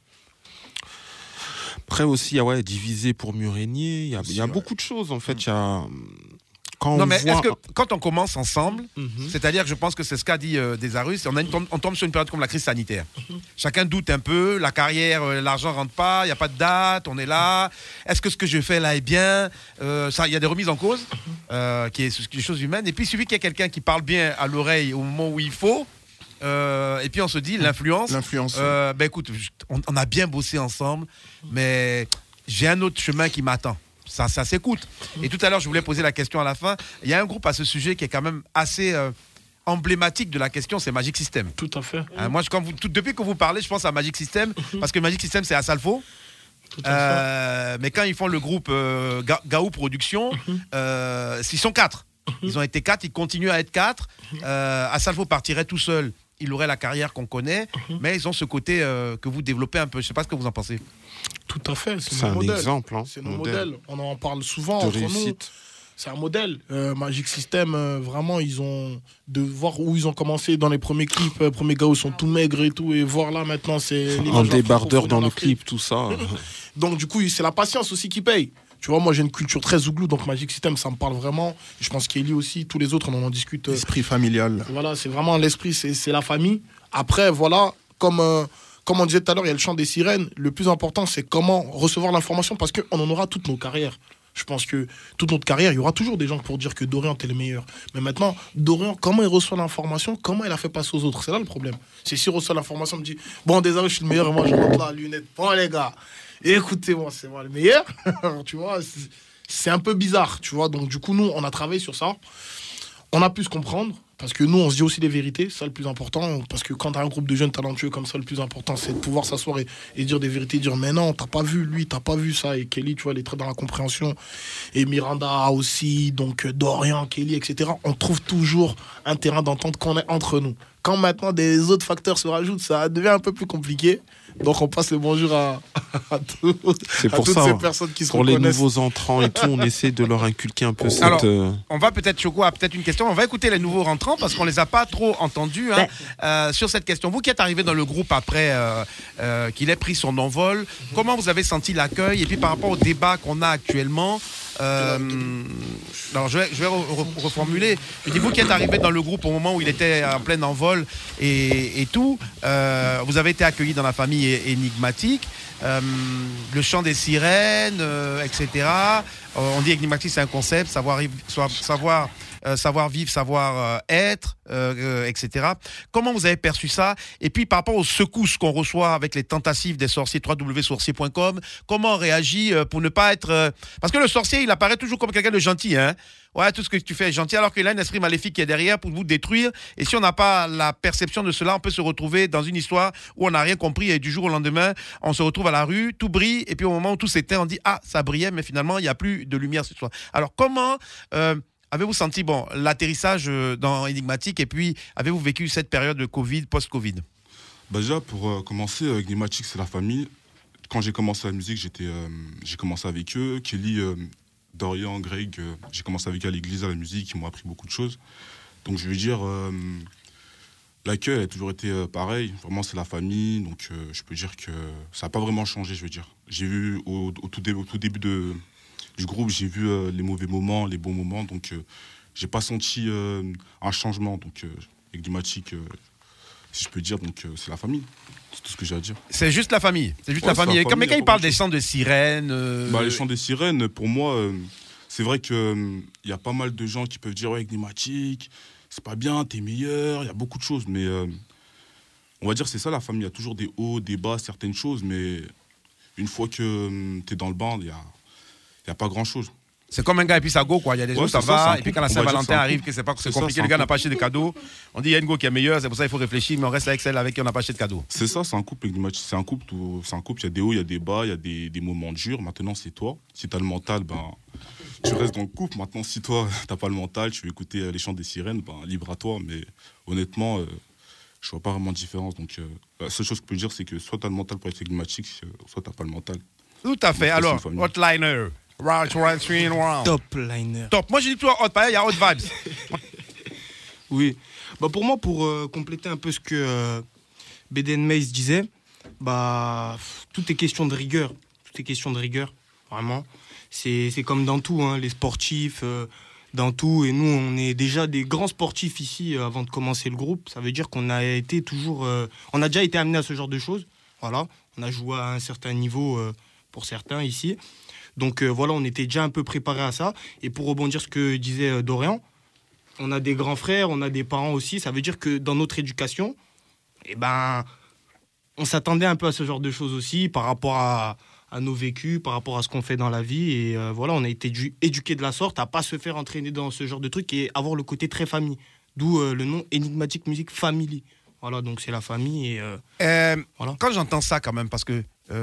Après aussi, il y a diviser pour mieux régner. Il y a beaucoup de choses en fait. Il y a est-ce que quand on commence ensemble, c'est-à-dire que je pense que c'est ce qu'a dit Desarus, on tombe sur une période comme la crise sanitaire. Chacun doute un peu, la carrière, l'argent rentre pas, il n'y a pas de date, on est là. Est-ce que ce que je fais là est bien? Il y a des remises en cause, qui est des choses humaines. Et puis celui qui est quelqu'un qui parle bien à l'oreille au moment où il faut. Et puis on se dit l'influence. Écoute, on a bien bossé ensemble, mais j'ai un autre chemin qui m'attend. Ça s'écoute. Et tout à l'heure, je voulais poser la question à la fin. Il y a un groupe à ce sujet qui est quand même assez emblématique de la question, c'est Magic System. Tout à fait. Moi, depuis que vous parlez, je pense à Magic System, parce que Magic System, c'est à Salfo. Mais quand ils font le groupe Gaou Productions, ils sont 4. Ils ont été 4, ils continuent à être 4. Asalfo partirait tout seul. Il aurait la carrière qu'on connaît, mais ils ont ce côté que vous développez un peu. Je ne sais pas ce que vous en pensez. Tout à fait. C'est un exemple. C'est nos modèles. On en parle souvent entre nous. C'est un modèle. Magic System, vraiment, ils ont de voir où ils ont commencé dans les premiers clips. Premiers gars où ils sont tout maigres et tout. Et voir là maintenant, c'est un débardeur dans le clip, tout ça. Donc, du coup, c'est la patience aussi qui paye. Tu vois, moi j'ai une culture très zouglou, donc Magic System ça me parle vraiment. Je pense qu'Eli aussi, tous les autres, on en discute. L'esprit familial. Voilà, c'est vraiment l'esprit, c'est la famille. Après, voilà, comme on disait tout à l'heure, il y a le chant des sirènes. Le plus important, c'est comment recevoir l'information, parce qu'on en aura toutes nos carrières. Je pense que toute notre carrière, il y aura toujours des gens pour dire que Dorian, t'es le meilleur. Mais maintenant, Dorian, comment il reçoit l'information, comment il a fait passer aux autres? C'est là le problème. C'est s'il reçoit l'information, il me dit, bon, désolé, je suis le meilleur, et moi je rentre là, lunettes. Bon, les gars, écoutez-moi, c'est moi le meilleur. Tu vois, c'est un peu bizarre, tu vois. Donc, du coup, nous, on a travaillé sur ça. On a pu se comprendre. Parce que nous, on se dit aussi les vérités, c'est ça le plus important. Parce que quand tu as un groupe de jeunes talentueux comme ça, le plus important, c'est de pouvoir s'asseoir et dire des vérités, dire mais non, t'as pas vu lui, t'as pas vu ça. Et Kelly, tu vois, elle est très dans la compréhension. Et Miranda aussi, donc Dorian, Kelly, etc. On trouve toujours un terrain d'entente qu'on est entre nous. Quand maintenant des autres facteurs se rajoutent, ça devient un peu plus compliqué. Donc on passe le bonjour à toutes ces personnes qui se pour reconnaissent. Les nouveaux entrants et tout, on essaie de leur inculquer un peu cette... Alors, on va peut-être, Choco a peut-être une question. On va écouter les nouveaux rentrants parce qu'on les a pas trop entendus sur cette question. Vous qui êtes arrivé dans le groupe après qu'il ait pris son envol, comment vous avez senti l'accueil? Et puis par rapport au débat qu'on a actuellement, alors je vais reformuler. Je dis, vous qui êtes arrivé dans le groupe au moment où il était en plein envol et tout, vous avez été accueillis dans la famille énigmatique. Le chant des sirènes, etc. On dit énigmatique, c'est un concept, savoir vivre, savoir être, etc. Comment vous avez perçu ça? Et puis par rapport aux secousses qu'on reçoit avec les tentatives des sorciers, www.sorcier.com, comment on réagit pour ne pas être... Parce que le sorcier, il apparaît toujours comme quelqu'un de gentil, hein. Ouais, tout ce que tu fais est gentil, alors qu'il a un esprit maléfique qui est derrière pour vous détruire. Et si on n'a pas la perception de cela, on peut se retrouver dans une histoire où on n'a rien compris et du jour au lendemain, on se retrouve à la rue, tout brille, et puis au moment où tout s'éteint, on dit « Ah, ça brillait, mais finalement, il n'y a plus de lumière ce soir. » Alors, comment avez-vous senti l'atterrissage dans Enigmatique, et puis avez-vous vécu cette période de Covid, post-Covid? Déjà, pour commencer, Enigmatique, c'est la famille. Quand j'ai commencé la musique, j'ai commencé avec eux. Kelly... Dorian, Greg, j'ai commencé avec eux à l'église, à la musique, ils m'ont appris beaucoup de choses. Donc je veux dire, l'accueil a toujours été pareil, vraiment c'est la famille, donc je peux dire que ça n'a pas vraiment changé, je veux dire. J'ai vu au tout début du groupe, j'ai vu les mauvais moments, les bons moments, donc j'ai pas senti un changement, donc Enigmatique, si je peux dire, donc c'est la famille. C'est tout ce que j'ai à dire. C'est juste la famille. C'est juste la famille. Mais quand il parle des chants de sirènes... les chants des sirènes, pour moi, c'est vrai qu'il y a pas mal de gens qui peuvent dire « Ouais, Enigmatique, c'est pas bien, t'es meilleur, il y a beaucoup de choses. » Mais on va dire c'est ça la famille. Il y a toujours des hauts, des bas, certaines choses. Mais une fois que t'es dans le bain, il n'y a pas grand-chose. C'est comme un gars et puis ça go, quoi. Il y a des jours ça va, et puis quand la Saint-Valentin arrive, que c'est compliqué, le gars n'a pas acheté de cadeaux. On dit il y a une go qui est meilleure, c'est pour ça qu'il faut réfléchir, mais on reste avec celle avec qui on n'a pas acheté de cadeaux. C'est ça, c'est un couple. C'est un couple, il y a des hauts, il y a des bas, il y a des moments durs. Maintenant, c'est toi. Si t'as le mental, tu restes dans le couple. Maintenant, si toi, t'as pas le mental, tu veux écouter les chants des sirènes, libre à toi. Mais honnêtement, je vois pas vraiment de différence. Donc, la seule chose que je peux dire, c'est que soit t'as le mental pour être énigmatique, soit t'as pas le mental. Tout à fait. Alors, Hotliner. Top liner. Top. Moi, j'ai dit toi hot, il y a hot vibes. Oui. Bah pour moi, pour compléter un peu ce que BDN Mace disait, bah, tout est question de rigueur. Tout est question de rigueur, vraiment. C'est comme dans tout, hein, les sportifs, dans tout. Et nous, on est déjà des grands sportifs ici avant de commencer le groupe. Ça veut dire qu'on a été toujours... on a déjà été amené à ce genre de choses. Voilà. On a joué à un certain niveau pour certains ici. Donc voilà, on était déjà un peu préparés à ça. Et pour rebondir sur ce que disait Dorian, on a des grands frères, on a des parents aussi. Ça veut dire que dans notre éducation, eh ben, on s'attendait un peu à ce genre de choses aussi par rapport à nos vécus, par rapport à ce qu'on fait dans la vie. Et voilà, on a été éduqués de la sorte à pas se faire entraîner dans ce genre de trucs et avoir le côté très famille. D'où le nom Enigmatic Music Family. Voilà, donc c'est la famille. Et, voilà. Quand j'entends ça quand même, parce que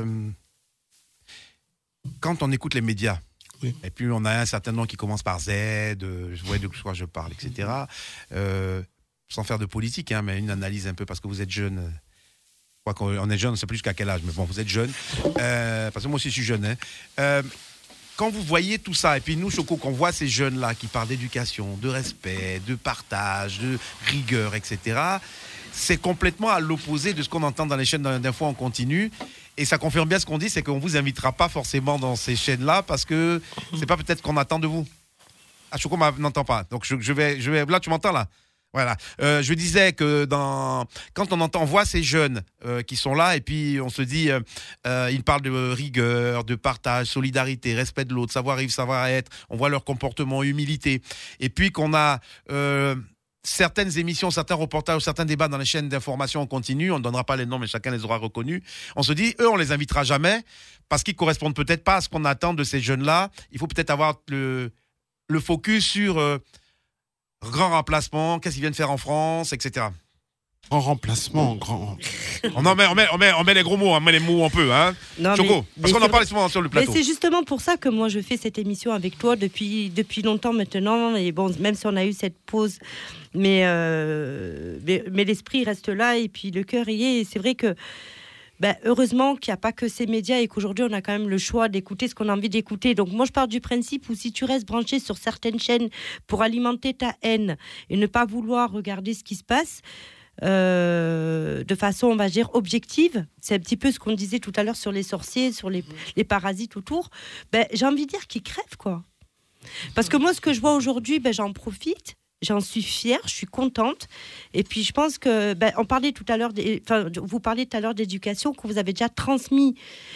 quand on écoute les médias, oui. Et puis on a un certain nom qui commence par Z, je vois de quoi je parle, etc. Sans faire de politique, hein, mais une analyse un peu, parce que vous êtes jeune. Je crois qu'on est jeune, on ne sait plus jusqu'à quel âge, mais bon, vous êtes jeune. Parce que moi aussi, je suis jeune. Hein. Quand vous voyez tout ça, et puis nous, Choco, qu'on voit ces jeunes-là qui parlent d'éducation, de respect, de partage, de rigueur, etc., c'est complètement à l'opposé de ce qu'on entend dans les chaînes d'infos en continu. Et ça confirme bien ce qu'on dit, c'est qu'on ne vous invitera pas forcément dans ces chaînes-là parce que c'est pas peut-être qu'on attend de vous. Ah, Choco n'entend pas. Donc je vais. Là, tu m'entends là? Voilà. Je disais que quand on voit ces jeunes qui sont là, et puis on se dit, ils parlent de rigueur, de partage, solidarité, respect de l'autre, savoir-vivre, savoir-être. On voit leur comportement, humilité. Et puis qu'on a certaines émissions, certains reportages, certains débats dans les chaînes d'information en continu, on ne donnera pas les noms, mais chacun les aura reconnus. On se dit, eux, on les invitera jamais parce qu'ils correspondent peut-être pas à ce qu'on attend de ces jeunes-là. Il faut peut-être avoir le focus sur grand remplacement, qu'est-ce qu'ils viennent faire en France, etc. Grand remplacement, grand. On met les gros mots, on met les mots un peu, hein. Non, Choco, parce qu'on en parle souvent sur le plateau. Mais c'est justement pour ça que moi je fais cette émission avec toi depuis longtemps maintenant. Et bon, même si on a eu cette pause, mais l'esprit reste là et puis le cœur y est. Et c'est vrai que heureusement qu'il n'y a pas que ces médias et qu'aujourd'hui on a quand même le choix d'écouter ce qu'on a envie d'écouter. Donc moi je pars du principe où si tu restes branché sur certaines chaînes pour alimenter ta haine et ne pas vouloir regarder ce qui se passe de façon, on va dire, objective, c'est un petit peu ce qu'on disait tout à l'heure sur les sorciers, sur les parasites autour, j'ai envie de dire qu'ils crèvent, quoi. Parce que moi ce que je vois aujourd'hui, j'en profite. J'en suis fière, je suis contente. Et puis, je pense que... on parlait tout à l'heure... vous parliez tout à l'heure d'éducation, que vous avez déjà transmis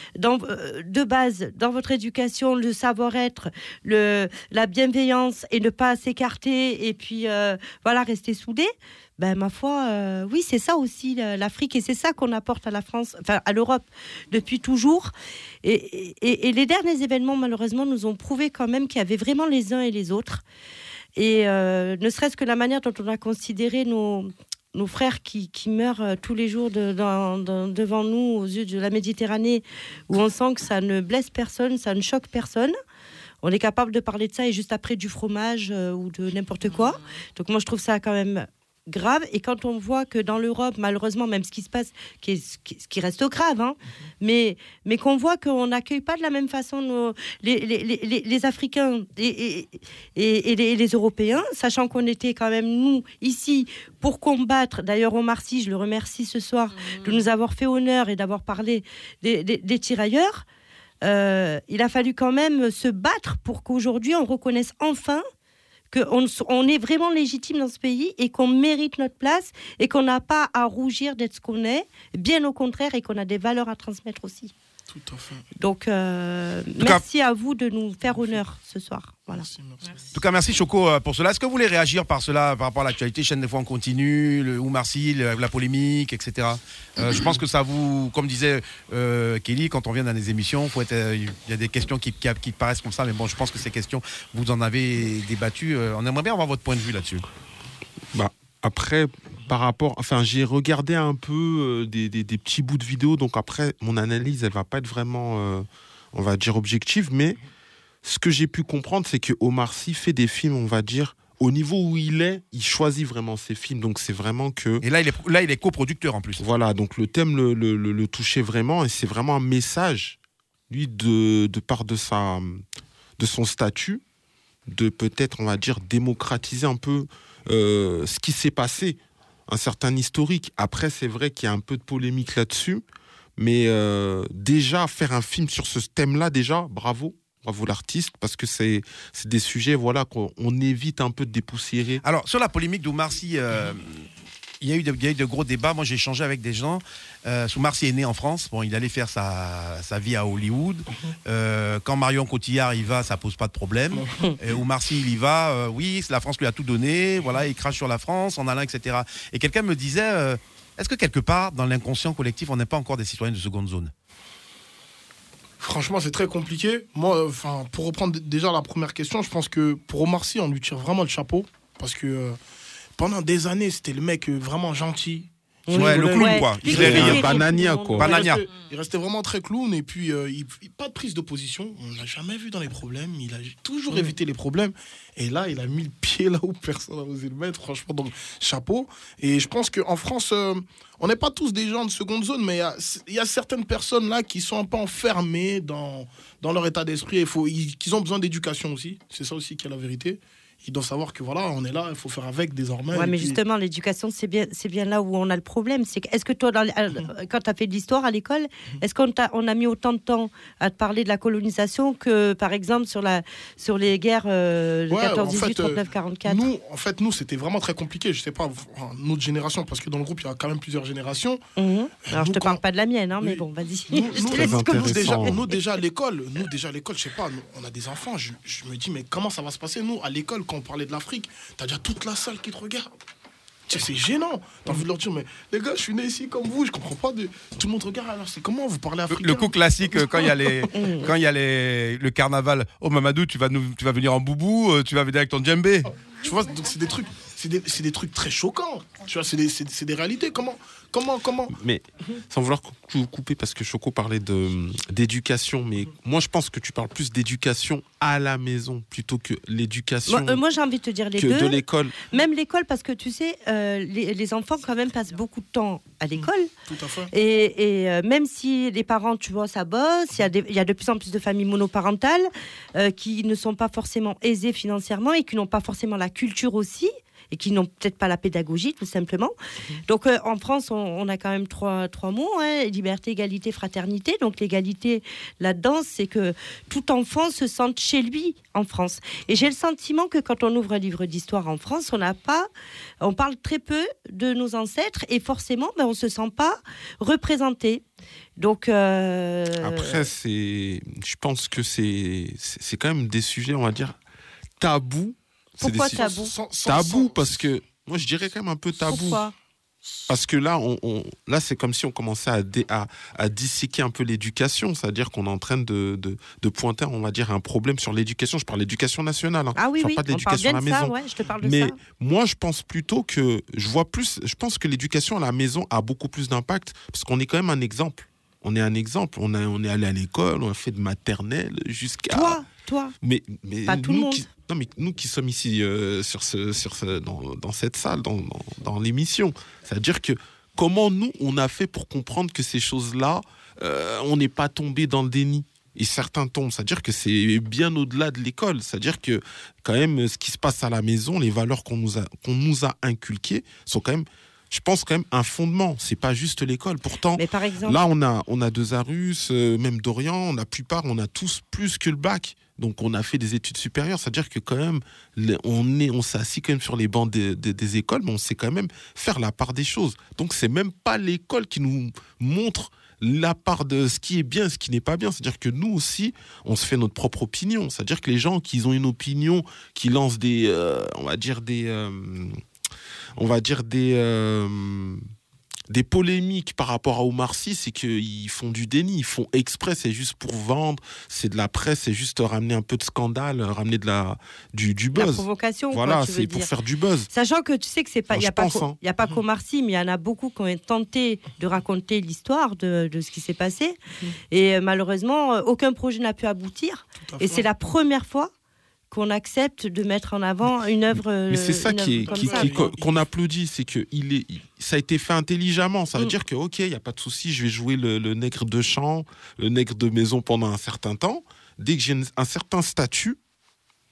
de base dans votre éducation, le savoir-être, la bienveillance et ne pas s'écarter et puis, rester soudés. Ma foi, oui, c'est ça aussi l'Afrique et c'est ça qu'on apporte à la France, à l'Europe depuis toujours. Et les derniers événements, malheureusement, nous ont prouvé quand même qu'il y avait vraiment les uns et les autres. Et ne serait-ce que la manière dont on a considéré nos frères qui meurent tous les jours devant nous, aux yeux de la Méditerranée, où on sent que ça ne blesse personne, ça ne choque personne. On est capable de parler de ça et juste après du fromage ou de n'importe quoi. Donc moi, je trouve ça quand même grave. Et quand on voit que dans l'Europe, malheureusement, même ce qui se passe, ce qui reste grave, hein, mais qu'on voit qu'on n'accueille pas de la même façon les Africains et les Européens, sachant qu'on était quand même, nous, ici, pour combattre. D'ailleurs, Omar Sy, je le remercie ce soir de nous avoir fait honneur et d'avoir parlé des tirailleurs. Il a fallu quand même se battre pour qu'aujourd'hui, on reconnaisse enfin qu'on est vraiment légitime dans ce pays et qu'on mérite notre place et qu'on n'a pas à rougir d'être ce qu'on est, bien au contraire, et qu'on a des valeurs à transmettre aussi. Tout à fait. Donc, merci à vous de nous faire honneur ce soir. Voilà. Merci. En tout cas, merci Choco pour cela. Est-ce que vous voulez réagir par rapport à l'actualité, chaîne des fois en continu, le Oumar Sy, la polémique, etc. Je pense que ça vous, comme disait Kelly, quand on vient dans des émissions, il y a des questions qui paraissent comme ça, mais bon, je pense que ces questions, vous en avez débattu. On aimerait bien avoir votre point de vue là-dessus. Après, j'ai regardé un peu des petits bouts de vidéos, donc après, mon analyse, elle va pas être vraiment, on va dire, objective, mais ce que j'ai pu comprendre, c'est que Omar Sy fait des films, on va dire, au niveau où il choisit vraiment ses films, donc c'est vraiment que... Et là, il est coproducteur en plus. Voilà, donc le thème le touchait vraiment, et c'est vraiment un message, lui, de part de son statut, de peut-être, on va dire, démocratiser un peu ce qui s'est passé, un certain historique. Après, c'est vrai qu'il y a un peu de polémique là-dessus, mais déjà, faire un film sur ce thème-là, déjà, bravo l'artiste, parce que c'est des sujets qu'on évite un peu de dépoussiérer. Alors, sur la polémique d'Oumar Sy, il y a eu de gros débats. Moi, j'ai échangé avec des gens. Oumar Sy est né en France. Bon, il allait faire sa vie à Hollywood. Quand Marion Cotillard y va, ça pose pas de problème. Oumar Sy, il y va. Oui, la France lui a tout donné. Voilà, il crache sur la France en allant, etc. Et quelqu'un me disait, est-ce que quelque part, dans l'inconscient collectif, on n'est pas encore des citoyens de seconde zone? Franchement, c'est très compliqué. Moi, pour reprendre déjà la première question, je pense que pour Omar Sy, on lui tire vraiment le chapeau. Parce que pendant des années, c'était le mec vraiment gentil. Ouais, le clown, quoi. Il était banania, quoi. Banania. Il restait vraiment très clown. Et puis, pas de prise de position. On ne l'a jamais vu dans les problèmes. Il a toujours évité les problèmes. Et là, il a mis le pied là où personne n'a osé le mettre. Franchement, donc, chapeau. Et je pense qu'en France, on n'est pas tous des gens de seconde zone, mais il y a certaines personnes là qui sont un peu enfermées dans leur état d'esprit. Qu'ils ont besoin d'éducation aussi. C'est ça aussi qui est la vérité. Ils doivent savoir que voilà, on est là, il faut faire avec désormais. Ouais, mais justement, l'éducation, c'est bien là où on a le problème. C'est que, est-ce que toi, quand tu as fait de l'histoire à l'école, est-ce qu'on a mis autant de temps à te parler de la colonisation que, par exemple, sur les guerres 14-18, 39-44 Nous, c'était vraiment très compliqué. Je sais pas, notre génération, parce que dans le groupe, il y a quand même plusieurs générations. Alors, je te parle pas de la mienne, mais bon, vas-y. Nous, déjà à l'école, je sais pas, on a des enfants. Je me dis, mais comment ça va se passer, nous, à l'école, quand on parlait de l'Afrique, t'as déjà toute la salle qui te regarde. C'est gênant. T'as envie de leur dire, mais les gars, je suis né ici comme vous, je comprends pas. Tout le monde regarde, alors c'est comment vous parlez africain? Le coup classique, quand il y a le carnaval. Oh Mamadou, tu vas venir en boubou, tu vas venir avec ton djembé. Tu vois, donc c'est des trucs très choquants. Tu vois, c'est des réalités. Comment Mais sans vouloir couper, parce que Choco parlait d'éducation, mais moi je pense que tu parles plus d'éducation à la maison plutôt que l'éducation. Moi j'ai envie de te dire les deux. De l'école. Même l'école, parce que tu sais, les enfants quand même passent beaucoup de temps à l'école. Tout à fait. Et même si les parents, tu vois, ça bosse, il y a de plus en plus de familles monoparentales qui ne sont pas forcément aisées financièrement et qui n'ont pas forcément la culture aussi, et qui n'ont peut-être pas la pédagogie, tout simplement. Donc, en France, on a quand même trois mots, liberté, égalité, fraternité. Donc, l'égalité, là-dedans, c'est que tout enfant se sente chez lui en France. Et j'ai le sentiment que quand on ouvre un livre d'histoire en France, on parle très peu de nos ancêtres et forcément, on ne se sent pas représenté. Donc après, je pense que c'est quand même des sujets, on va dire, tabous. Pourquoi tabou? Tabou, parce que moi je dirais quand même un peu tabou. Pourquoi? Parce que là, là c'est comme si on commençait à disséquer un peu l'éducation, c'est-à-dire qu'on est en train de pointer, on va dire, un problème sur l'éducation. Je parle de l'éducation nationale, Ah oui, je parle pas de l'éducation à la maison. Je te parle de mais ça. moi, je pense plutôt que je pense que l'éducation à la maison a beaucoup plus d'impact, parce qu'on est quand même un exemple. On est un exemple. On est allé à l'école, on a fait de maternelle jusqu'à. Toi. Mais pas tout le monde. Mais nous qui sommes ici dans cette salle, dans l'émission, c'est-à-dire que comment nous on a fait pour comprendre que ces choses-là, on n'est pas tombé dans le déni. Et certains tombent, c'est-à-dire que c'est bien au-delà de l'école, c'est-à-dire que quand même ce qui se passe à la maison, les valeurs qu'on nous a inculquées sont quand même, je pense, quand même un fondement. C'est pas juste l'école. Pourtant, mais par exemple, là on a 2 Arus, même d'Orient, on a tous plus que le bac. Donc on a fait des études supérieures, c'est-à-dire que quand même on s'est assis quand même sur les bancs des écoles, mais on sait quand même faire la part des choses. Donc c'est même pas l'école qui nous montre la part de ce qui est bien et ce qui n'est pas bien. C'est-à-dire que nous aussi, on se fait notre propre opinion. C'est-à-dire que les gens qui ont une opinion, qui lancent des polémiques par rapport à Oumar Sy, c'est qu'ils font du déni, ils font exprès, c'est juste pour vendre, c'est de la presse, c'est juste ramener un peu de scandale, ramener du buzz. La provocation, voilà, c'est pour faire du buzz. Sachant que tu sais que c'est pas, il y a pas qu'Oumar Sy, mais il y en a beaucoup qui ont tenté de raconter l'histoire de ce qui s'est passé, et malheureusement, aucun projet n'a pu aboutir. Et c'est la première fois qu'on accepte de mettre en avant une œuvre. Mais c'est ça qu'on applaudit, c'est que ça a été fait intelligemment. Ça veut dire que ok, il y a pas de souci, je vais jouer le nègre de champ, le nègre de maison pendant un certain temps. Dès que j'ai un certain statut,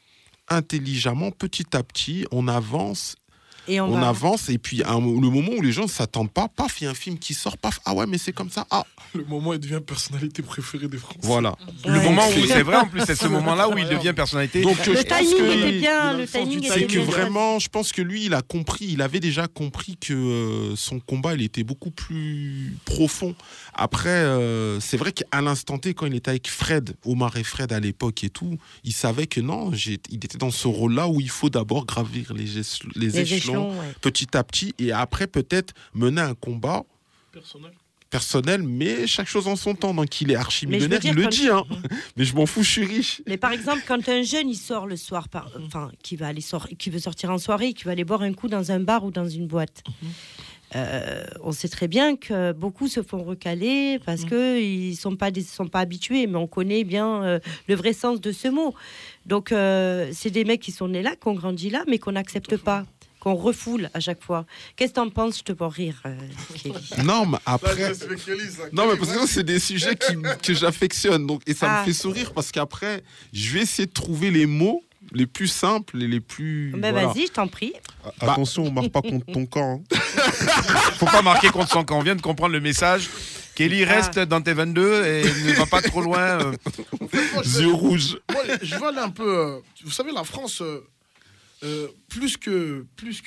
intelligemment, petit à petit, on avance. Et on avance, et puis le moment où les gens ne s'attendent pas, paf, il y a un film qui sort, paf, ah ouais, mais c'est comme ça, ah. Le moment où il devient personnalité préférée des Français. Voilà. Le moment où, c'est vrai, en plus, c'est ce moment-là où il devient personnalité. Donc, le timing était bien, le timing était c'est que bien. vraiment, je pense que lui, il avait déjà compris que son combat, il était beaucoup plus profond. Après, c'est vrai qu'à l'instant T, quand il était avec Fred, Omar et Fred à l'époque et tout, il savait que non, il était dans ce rôle-là où il faut d'abord gravir les échelons petit à petit, et après peut-être mener un combat personnel, mais chaque chose en son temps. Donc il est archi-millionnaire, il le dit, hein. Mais je m'en fous, je suis riche. Mais par exemple, quand un jeune il sort le soir, qui veut sortir en soirée, qui va aller boire un coup dans un bar ou dans une boîte. On sait très bien que beaucoup se font recaler parce qu'ils sont pas habitués, mais on connaît bien le vrai sens de ce mot. Donc c'est des mecs qui sont nés là, qui ont grandi là, mais qu'on n'accepte pas, qu'on refoule à chaque fois. Qu'est-ce que t'en penses? Je te vois rire, Kelly. Non, mais après... Non, mais parce que c'est des sujets que j'affectionne, donc, et ça me fait sourire, parce qu'après, je vais essayer de trouver les mots les plus simples et les plus... Ben voilà. Vas-y, je t'en prie. Attention, on marque pas contre ton camp. Hein. Faut pas marquer contre son camp. On vient de comprendre le message. Kelly reste dans tes 22 et ne va pas trop loin. Yeux rouges. Moi, je veux aller un peu... vous savez, la France, plus que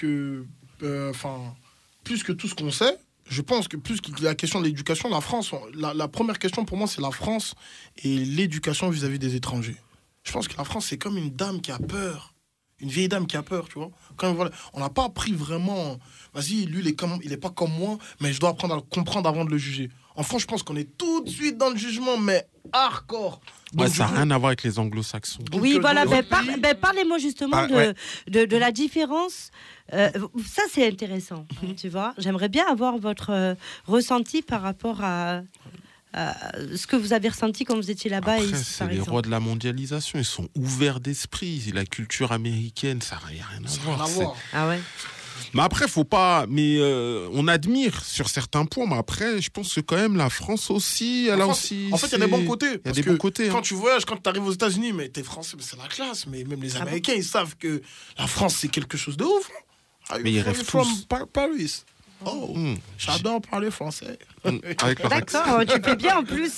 tout ce qu'on sait, je pense que plus que la question de l'éducation, la France, la première question pour moi, c'est la France et l'éducation vis-à-vis des étrangers. Je pense que la France, c'est comme une dame qui a peur. Une vieille dame qui a peur, tu vois. Quand, voilà, on n'a pas appris vraiment... Vas-y, lui, il est pas comme moi, mais je dois apprendre à le comprendre avant de le juger. En France, je pense qu'on est tout de suite dans le jugement, mais hardcore. Donc, ça n'a rien à voir avec les anglo-saxons. Oui, voilà. Parlez-moi justement de la différence. Ça, c'est intéressant, tu vois. J'aimerais bien avoir votre ressenti par rapport à... ce que vous avez ressenti quand vous étiez là-bas. Après, c'est les rois de la mondialisation, ils sont ouverts d'esprit. La culture américaine, ça n'a rien à voir. Ah ouais. Mais après, faut pas. Mais on admire sur certains points. Mais après, je pense que quand même la France aussi, elle a aussi. En fait, il y a des bons côtés. Il y a des bons côtés. Quand tu voyages, quand tu arrives aux États-Unis, mais t'es français, mais c'est la classe. Mais même les Américains, ils savent que la France, c'est quelque chose de ouf. Mais ils rêvent tous. Paris. Oh, j'adore parler français. D'accord, tu fais bien en plus.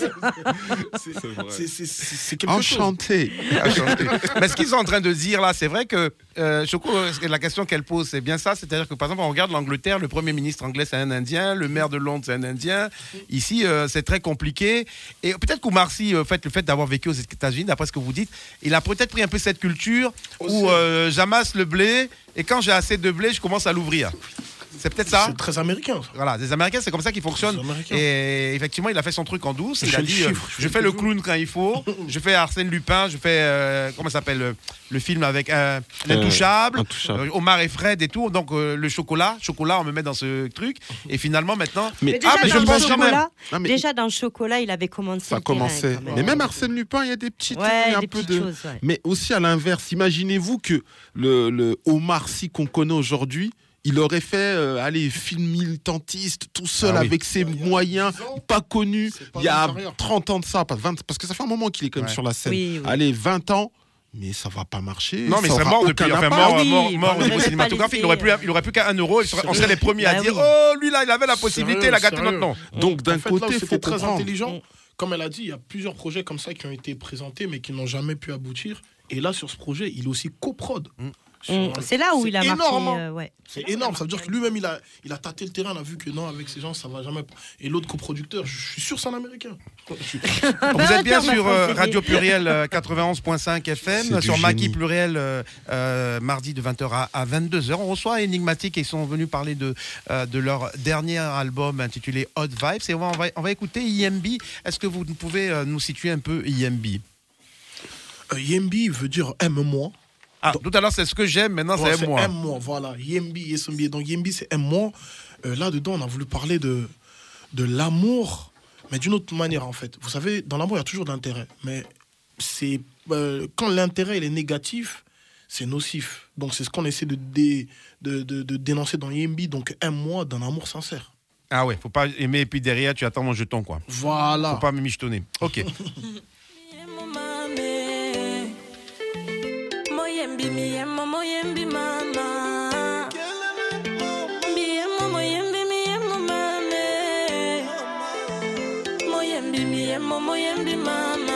C'est quelque Enchanté. Mais ce qu'ils sont en train de dire là, c'est vrai que Choco, la question qu'elle pose, c'est bien ça. C'est-à-dire que par exemple, on regarde l'Angleterre, le Premier ministre anglais, c'est un Indien, le maire de Londres, c'est un Indien. Ici, c'est très compliqué. Et peut-être qu'Oumar Sy, le fait d'avoir vécu aux États-Unis, d'après ce que vous dites, il a peut-être pris un peu cette culture où j'amasse le blé et quand j'ai assez de blé, je commence à l'ouvrir. C'est peut-être ça. C'est très américain. Ça. Voilà, les Américains, c'est comme ça qu'ils fonctionnent. Et effectivement, il a fait son truc en douce. Il a dit je fais le clown quand il faut. Je fais Arsène Lupin. Je fais comment ça s'appelle le film avec l'Intouchable, Omar et Fred et tout. Donc le chocolat, on me met dans ce truc. Et finalement maintenant. Mais déjà dans le chocolat, il avait commencé. Ça commençait. Mais même Arsène Lupin, il y a des petites, choses. Mais aussi à l'inverse, imaginez-vous que le Omar Sy qu'on connaît aujourd'hui. Il aurait fait film militantiste tout seul avec ses moyens, pas connu, il y a 30 ans de ça, parce que ça fait un moment qu'il est quand même sur la scène. Oui. Allez, 20 ans, mais ça va pas marcher. Non, mais il serait mort depuis, mort au niveau cinématographique. Il aurait plus qu'à 1 euro, on serait les premiers à dire oh, lui là, il avait la possibilité, il a gâté notre nom. Donc d'un côté, il faut très intelligent. Comme elle a dit, il y a plusieurs projets comme ça qui ont été présentés, mais qui n'ont jamais pu aboutir. Et là, sur ce projet, il est aussi coprod. C'est là où il a marqué. C'est énorme. Ça veut dire que lui-même, il a tâté le terrain. Il a vu que non, avec ces gens, ça va jamais. Et l'autre coproducteur, je suis sûr, c'est un Américain. Vous êtes bien sur Radio Pluriel 91.5 FM, sur Maki Pluriel, mardi de 20h à 22h. On reçoit Enigmatique et ils sont venus parler de leur dernier album intitulé Hot Vibes. Et on va écouter IMB. Est-ce que vous pouvez nous situer un peu IMB? IMB veut dire aime-moi. Ah, tout à l'heure, c'est ce que j'aime, maintenant c'est aime-moi. Aime-moi, voilà. Yembi, Yesombi. Donc Yembi, c'est aime-moi. Là-dedans, on a voulu parler de l'amour, mais d'une autre manière, en fait. Vous savez, dans l'amour, il y a toujours d'intérêt. Mais c'est quand l'intérêt il est négatif, c'est nocif. Donc c'est ce qu'on essaie de dénoncer dans Yembi. Donc aime-moi d'un amour sincère. Ah ouais, faut pas aimer et puis derrière, tu attends mon jeton, quoi. Voilà. Faut pas me michetonner. Ok. Moyembi miyemo moyembi mama. Miyemo moyembi miyemo mame. Moyembi miyemo moyembi mama.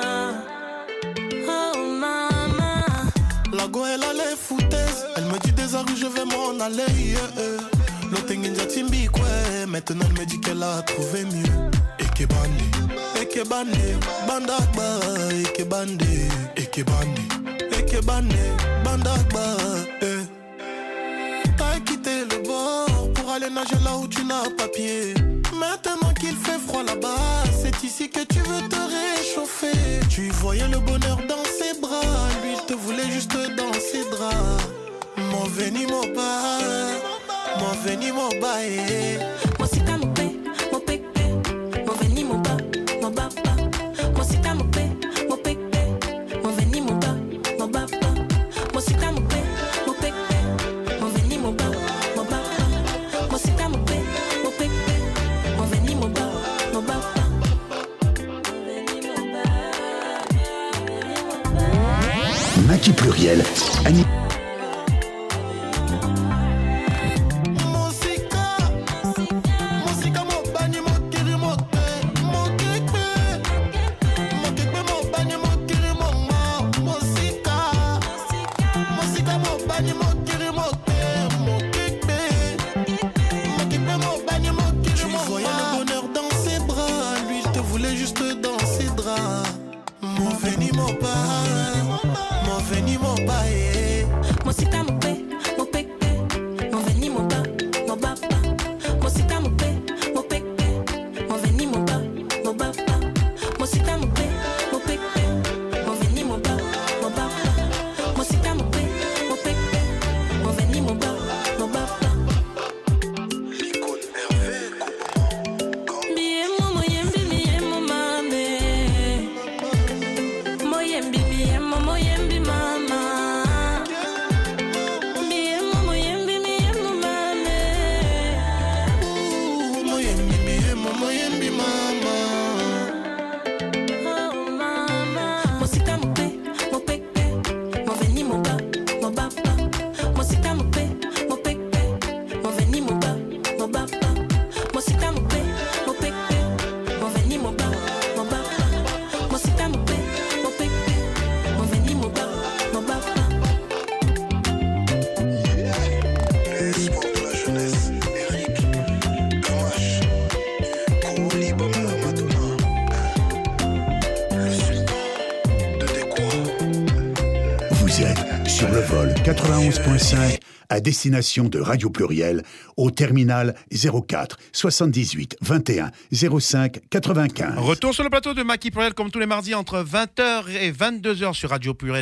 Oh mama. La go elle a les foutaises. Elle me dit des rues je vais m'en aller. L'autre ninja timbi quoi. Maintenant elle me dit qu'elle a trouvé mieux. Ekebane, bandagba, ekebane, bandagba. T'as quitté le bord pour aller nager là où tu n'as pas pied. Maintenant qu'il fait froid là-bas, c'est ici que tu veux te réchauffer. Tu voyais le bonheur dans ses bras, lui il te voulait juste dans ses draps. Mon veni, mon bas, mon veni, mon bas. Moi si t'as mon paix, mon pépe, mon veni, mon bas. Mon baba, moi si t'as mon paix, mon pépe, mon veni, mon bas, mon baba. Moi si t'as mon paix, mon pépe, mon veni, mon bas, mon baba. Moi si t'as mon paix, mon pépe, mon veni, mon bas, mon baba. Maki Pluriel, Moi si t'as mon paix, mon pépe, mon veni, mon bas, mon baba. Moi si t'as mon paix, mon pépe, mon veni, mon bas, mon baba. Moi si t'as mon paix, mon pépe, mon veni, mon bas, mon baba. Moi si t'as mon paix, mon pépe, mon veni, mon bas, mon baba. L'icône Hervé, Biemo moyembi biemo mame. Moyembi biemo moyembi mama. Vous êtes sur le vol 91.5 à destination de Radio Pluriel au terminal 04 78 21 05 95. Retour sur le plateau de Maki Pluriel comme tous les mardis entre 20h et 22h sur Radio Pluriel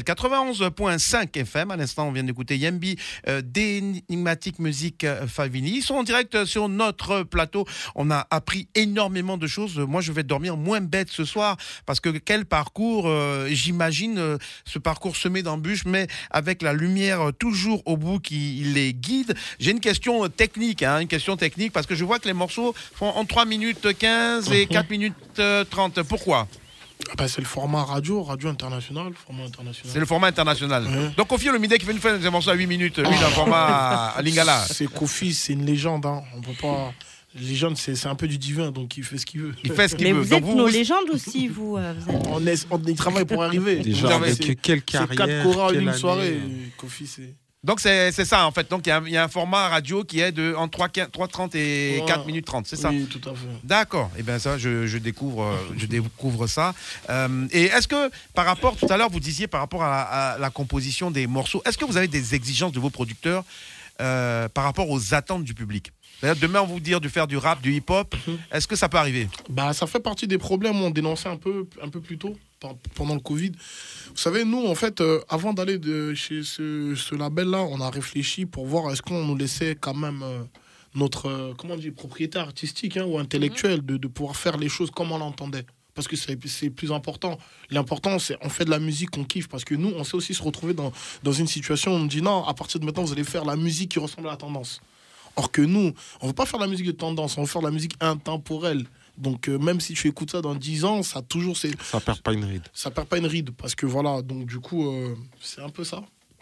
91.5 FM. À l'instant, on vient d'écouter Yembi d'Enigmatic Music Favini. Ils sont en direct sur notre plateau. On a appris énormément de choses. Moi, je vais dormir moins bête ce soir parce que quel parcours, j'imagine, ce parcours semé d'embûches, mais avec la lumière toujours au bout qui les guide. J'ai une question technique, parce que je vois que les morceaux font en 3 minutes 15 et 4 minutes 30. Pourquoi ? C'est le format radio international. C'est le format international. Ouais. Donc Kofi Olomide qui fait une fois des morceaux à 8 minutes, lui dans le format à Lingala. C'est Kofi, c'est une légende. On peut pas... Légende, c'est un peu du divin, donc il fait ce qu'il veut. Il fait ce qu'il mais veut. Vous êtes nos légendes aussi, vous. On y travaille pour arriver. Déjà, avec quelle carrière, c'est 4 chorales en une soirée. Kofi, c'est... Donc c'est ça en fait. Donc il y a un format radio qui est de entre 3:30 et 4 minutes 30, c'est ça ? Oui, tout à fait. D'accord. Et bien ça, je découvre ça. Et est-ce que par rapport, tout à l'heure, vous disiez par rapport à la composition des morceaux, est-ce que vous avez des exigences de vos producteurs par rapport aux attentes du public ? C'est-à-dire, demain, on vous dire de faire du rap, du hip-hop, est-ce que ça peut arriver ? Ça fait partie des problèmes on dénonçait un peu plus tôt, pendant le Covid. Vous savez, nous, en fait, avant d'aller chez ce label-là, on a réfléchi pour voir est-ce qu'on nous laissait quand même notre propriété artistique ou intellectuelle de pouvoir faire les choses comme on l'entendait. Parce que c'est plus important. L'important, c'est on fait de la musique qu'on kiffe. Parce que nous, on sait aussi se retrouver dans une situation où on dit non, à partir de maintenant, vous allez faire la musique qui ressemble à la tendance. Or que nous, on ne veut pas faire la musique de tendance, on veut faire de la musique intemporelle. Donc même si tu écoutes ça dans 10 ans, ça toujours... Ça perd pas une ride. Ça perd pas une ride, parce que voilà, donc du coup, c'est un peu ça.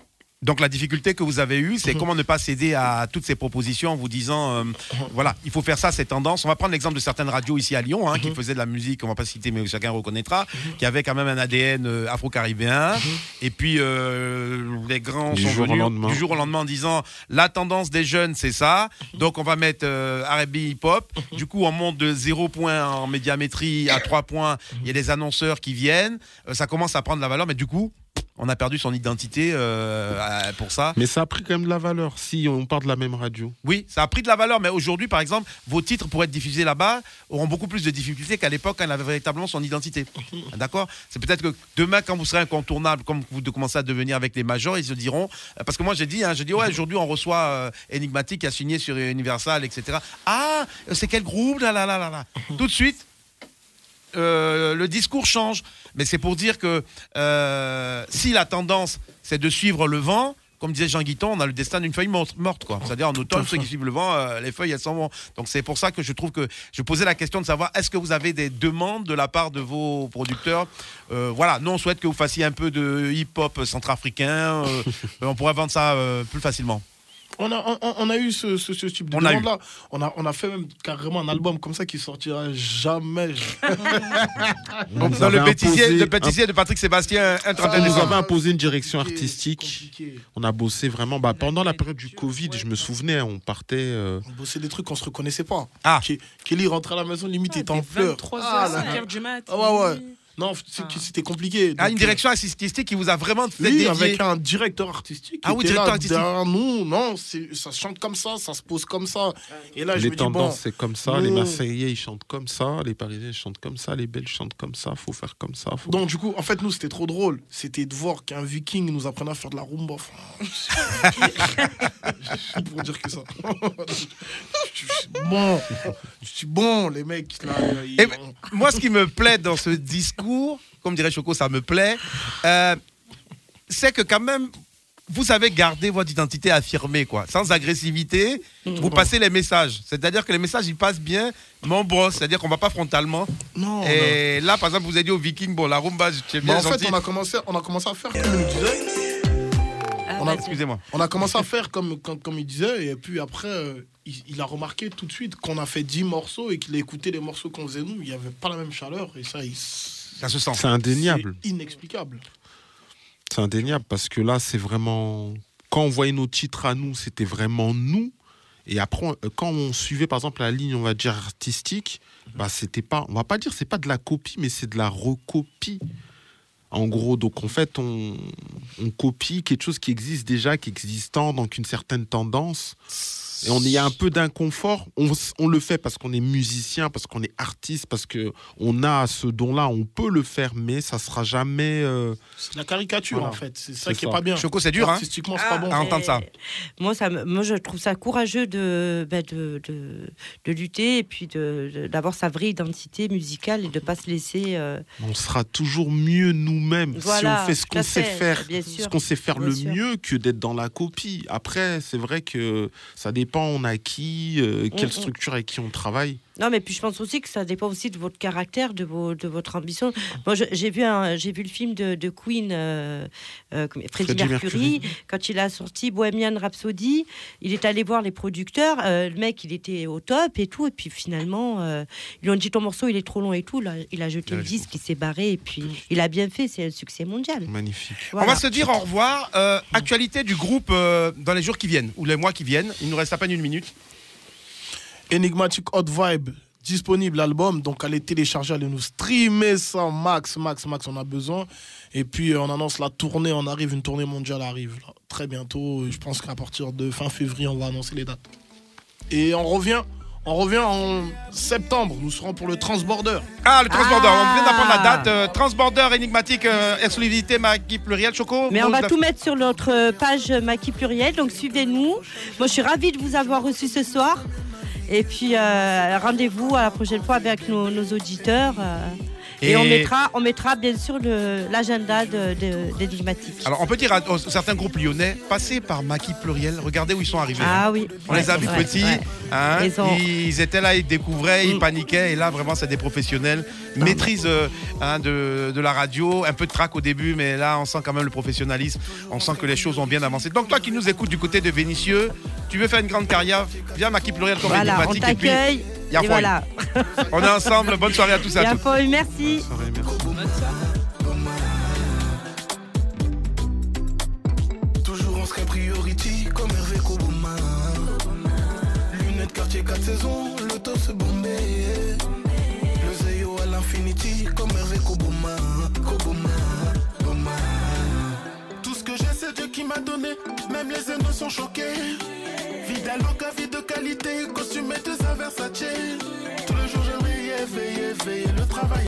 Donc la difficulté que vous avez eue, c'est comment ne pas céder à toutes ces propositions en vous disant, voilà, il faut faire ça, c'est tendance. On va prendre l'exemple de certaines radios ici à Lyon, qui faisaient de la musique, on va pas citer, mais chacun reconnaîtra, qui avait quand même un ADN afro-caribéen. Et puis les grands sont venus du jour au lendemain en disant, la tendance des jeunes, c'est ça. Donc on va mettre R&B hip-hop. Du coup, on monte de 0 point en médiamétrie à 3 points. Il y a des annonceurs qui viennent. Ça commence à prendre de la valeur, mais du coup, on a perdu son identité pour ça. Mais ça a pris quand même de la valeur, si on part de la même radio. Oui, ça a pris de la valeur, mais aujourd'hui, par exemple, vos titres pour être diffusés là-bas auront beaucoup plus de difficultés qu'à l'époque quand elle avait véritablement son identité. D'accord ? C'est peut-être que demain, quand vous serez incontournable, comme vous commencez à devenir avec les majors, ils se diront... Parce que moi, j'ai dit, ouais, aujourd'hui, on reçoit Enigmatic qui a signé sur Universal, etc. Ah, c'est quel groupe ? Là. Tout de suite, le discours change. Mais c'est pour dire que si la tendance, c'est de suivre le vent, comme disait Jean Guiton, on a le destin d'une feuille morte, quoi. C'est-à-dire en automne, ceux qui suivent le vent, les feuilles, elles s'en vont. Donc c'est pour ça que je trouve que je posais la question de savoir, est-ce que vous avez des demandes de la part de vos producteurs ? Voilà, nous on souhaite que vous fassiez un peu de hip-hop centrafricain. On pourrait vendre ça plus facilement. On a eu ce type de demande-là. On a fait même carrément un album comme ça qui sortira jamais. Dans le bêtisier de Patrick Sébastien, un trentaine de Nous avait imposé une direction artistique. On a bossé vraiment. Pendant la période du Covid, je me souvenais, on partait. On bossait des trucs qu'on se reconnaissait pas. Ah. Kelly rentrait à la maison, limite, il était en pleurs. 23h, 5h du mat. Ouais. Non, c'était compliqué. Donc, une direction artistique qui vous a vraiment fait dédié. Avec un directeur artistique. Ah oui, directeur artistique. Nous, non, ça chante comme ça se pose comme ça. Et là, les je me dis, tendances, c'est comme ça. Les Marseillais, ils chantent comme ça. Les Parisiens, ils chantent comme ça. Les Belges chantent comme ça. Faut faire comme ça. Donc, du coup, en fait, nous, c'était trop drôle. C'était de voir qu'un Viking nous apprenait à faire de la rumba. Pour dire que ça. Je suis bon, les mecs. Là, moi, ce qui me plaît dans ce discours, comme dirait Choco, ça me plaît, c'est que quand même, vous savez garder votre identité affirmée, quoi, sans agressivité. Vous passez les messages, c'est-à-dire que les messages ils passent bien, mais on brosse, c'est-à-dire qu'on va pas frontalement. Non. Et là, par exemple, vous avez dit au Viking, bon, la rumba, c'est bien gentil. En fait, on a commencé à faire comme il disait. Excusez-moi. On a commencé à faire comme il disait, et puis après, il a remarqué tout de suite qu'on a fait 10 morceaux et qu'il a écouté les morceaux qu'on faisait nous, il n'y avait pas la même chaleur, et ça se sent. C'est indéniable. C'est inexplicable. C'est indéniable parce que là, c'est vraiment. Quand on voyait nos titres à nous, c'était vraiment nous. Et après, quand on suivait par exemple la ligne, on va dire artistique, c'était pas. On va pas dire c'est pas de la copie, mais c'est de la recopie. En gros, donc en fait, on copie quelque chose qui existe déjà, qui est existant, donc une certaine tendance. Et on y a un peu d'inconfort. On le fait parce qu'on est musicien, parce qu'on est artiste, parce qu'on a ce don-là, on peut le faire, mais ça sera jamais... C'est la caricature, en fait. C'est ça qui est pas bien. Choco, c'est dur, artistiquement, c'est pas bon. À entendre ça. Moi, je trouve ça courageux de lutter et puis d'avoir sa vraie identité musicale et de ne pas se laisser... On sera toujours mieux nous-mêmes si on fait ce qu'on sait faire, ce qu'on sait faire mieux que d'être dans la copie. Après, c'est vrai que ça dépend on a qui, quelle structure avec qui on travaille. Non, mais puis je pense aussi que ça dépend aussi de votre caractère, de votre ambition. Moi, j'ai vu le film de Queen, Freddie Mercury, quand il a sorti Bohemian Rhapsody. Il est allé voir les producteurs. Le mec, il était au top et tout. Et puis finalement, ils lui ont dit ton morceau, il est trop long et tout. Là, il a jeté le disque, il s'est barré. Et puis, il a bien fait. C'est un succès mondial. Magnifique. Voilà. On va se dire au revoir. Actualité du groupe dans les jours qui viennent ou les mois qui viennent. Il nous reste à peine une minute. Enigmatic Hot Vibe, disponible l'album, donc allez télécharger, allez nous streamer ça max, on a besoin. Et puis on annonce la tournée, une tournée mondiale arrive là, très bientôt. Je pense qu'à partir de fin février, on va annoncer les dates. Et on revient en septembre, nous serons pour le Transborder. Ah, le Transborder, on vient d'apprendre la date. Transborder, Enigmatic, exclusivité Maki Pluriel, Choco. Mais on va tout mettre sur notre page Maki Pluriel, donc suivez-nous. Moi, je suis ravie de vous avoir reçu ce soir. Et puis, rendez-vous à la prochaine fois avec nos auditeurs. Et on mettra bien sûr l'agenda d'Enigmatique. Alors, on peut dire à certains groupes lyonnais, passez par Maki Pluriel, regardez où ils sont arrivés. Ah oui. On les a vus petits, hein, ils étaient là, ils découvraient, ils paniquaient, et là, vraiment, c'est des professionnels. Maîtrise de la radio, un peu de trac au début, mais là, on sent quand même le professionnalisme, on sent que les choses ont bien avancé. Donc, toi qui nous écoutes du côté de Vénissieux, tu veux faire une grande carrière, viens Maki Pluriel comme Enigmatique. On t'accueille. Et voilà. On est ensemble, bonne soirée à tous et à toutes. Merci. Toujours en Sky Priority comme Hervé Kobuma. Lunettes quartier 4 saisons, le top se bombé. Le Zeyo à l'infinity comme Hervé Kobuma. Tout ce que j'ai c'est Dieu qui m'a donné, même les ennemis sont choqués. Vida loca, vie de qualité, costume et de Versace. Tous les jours je veille, le travail.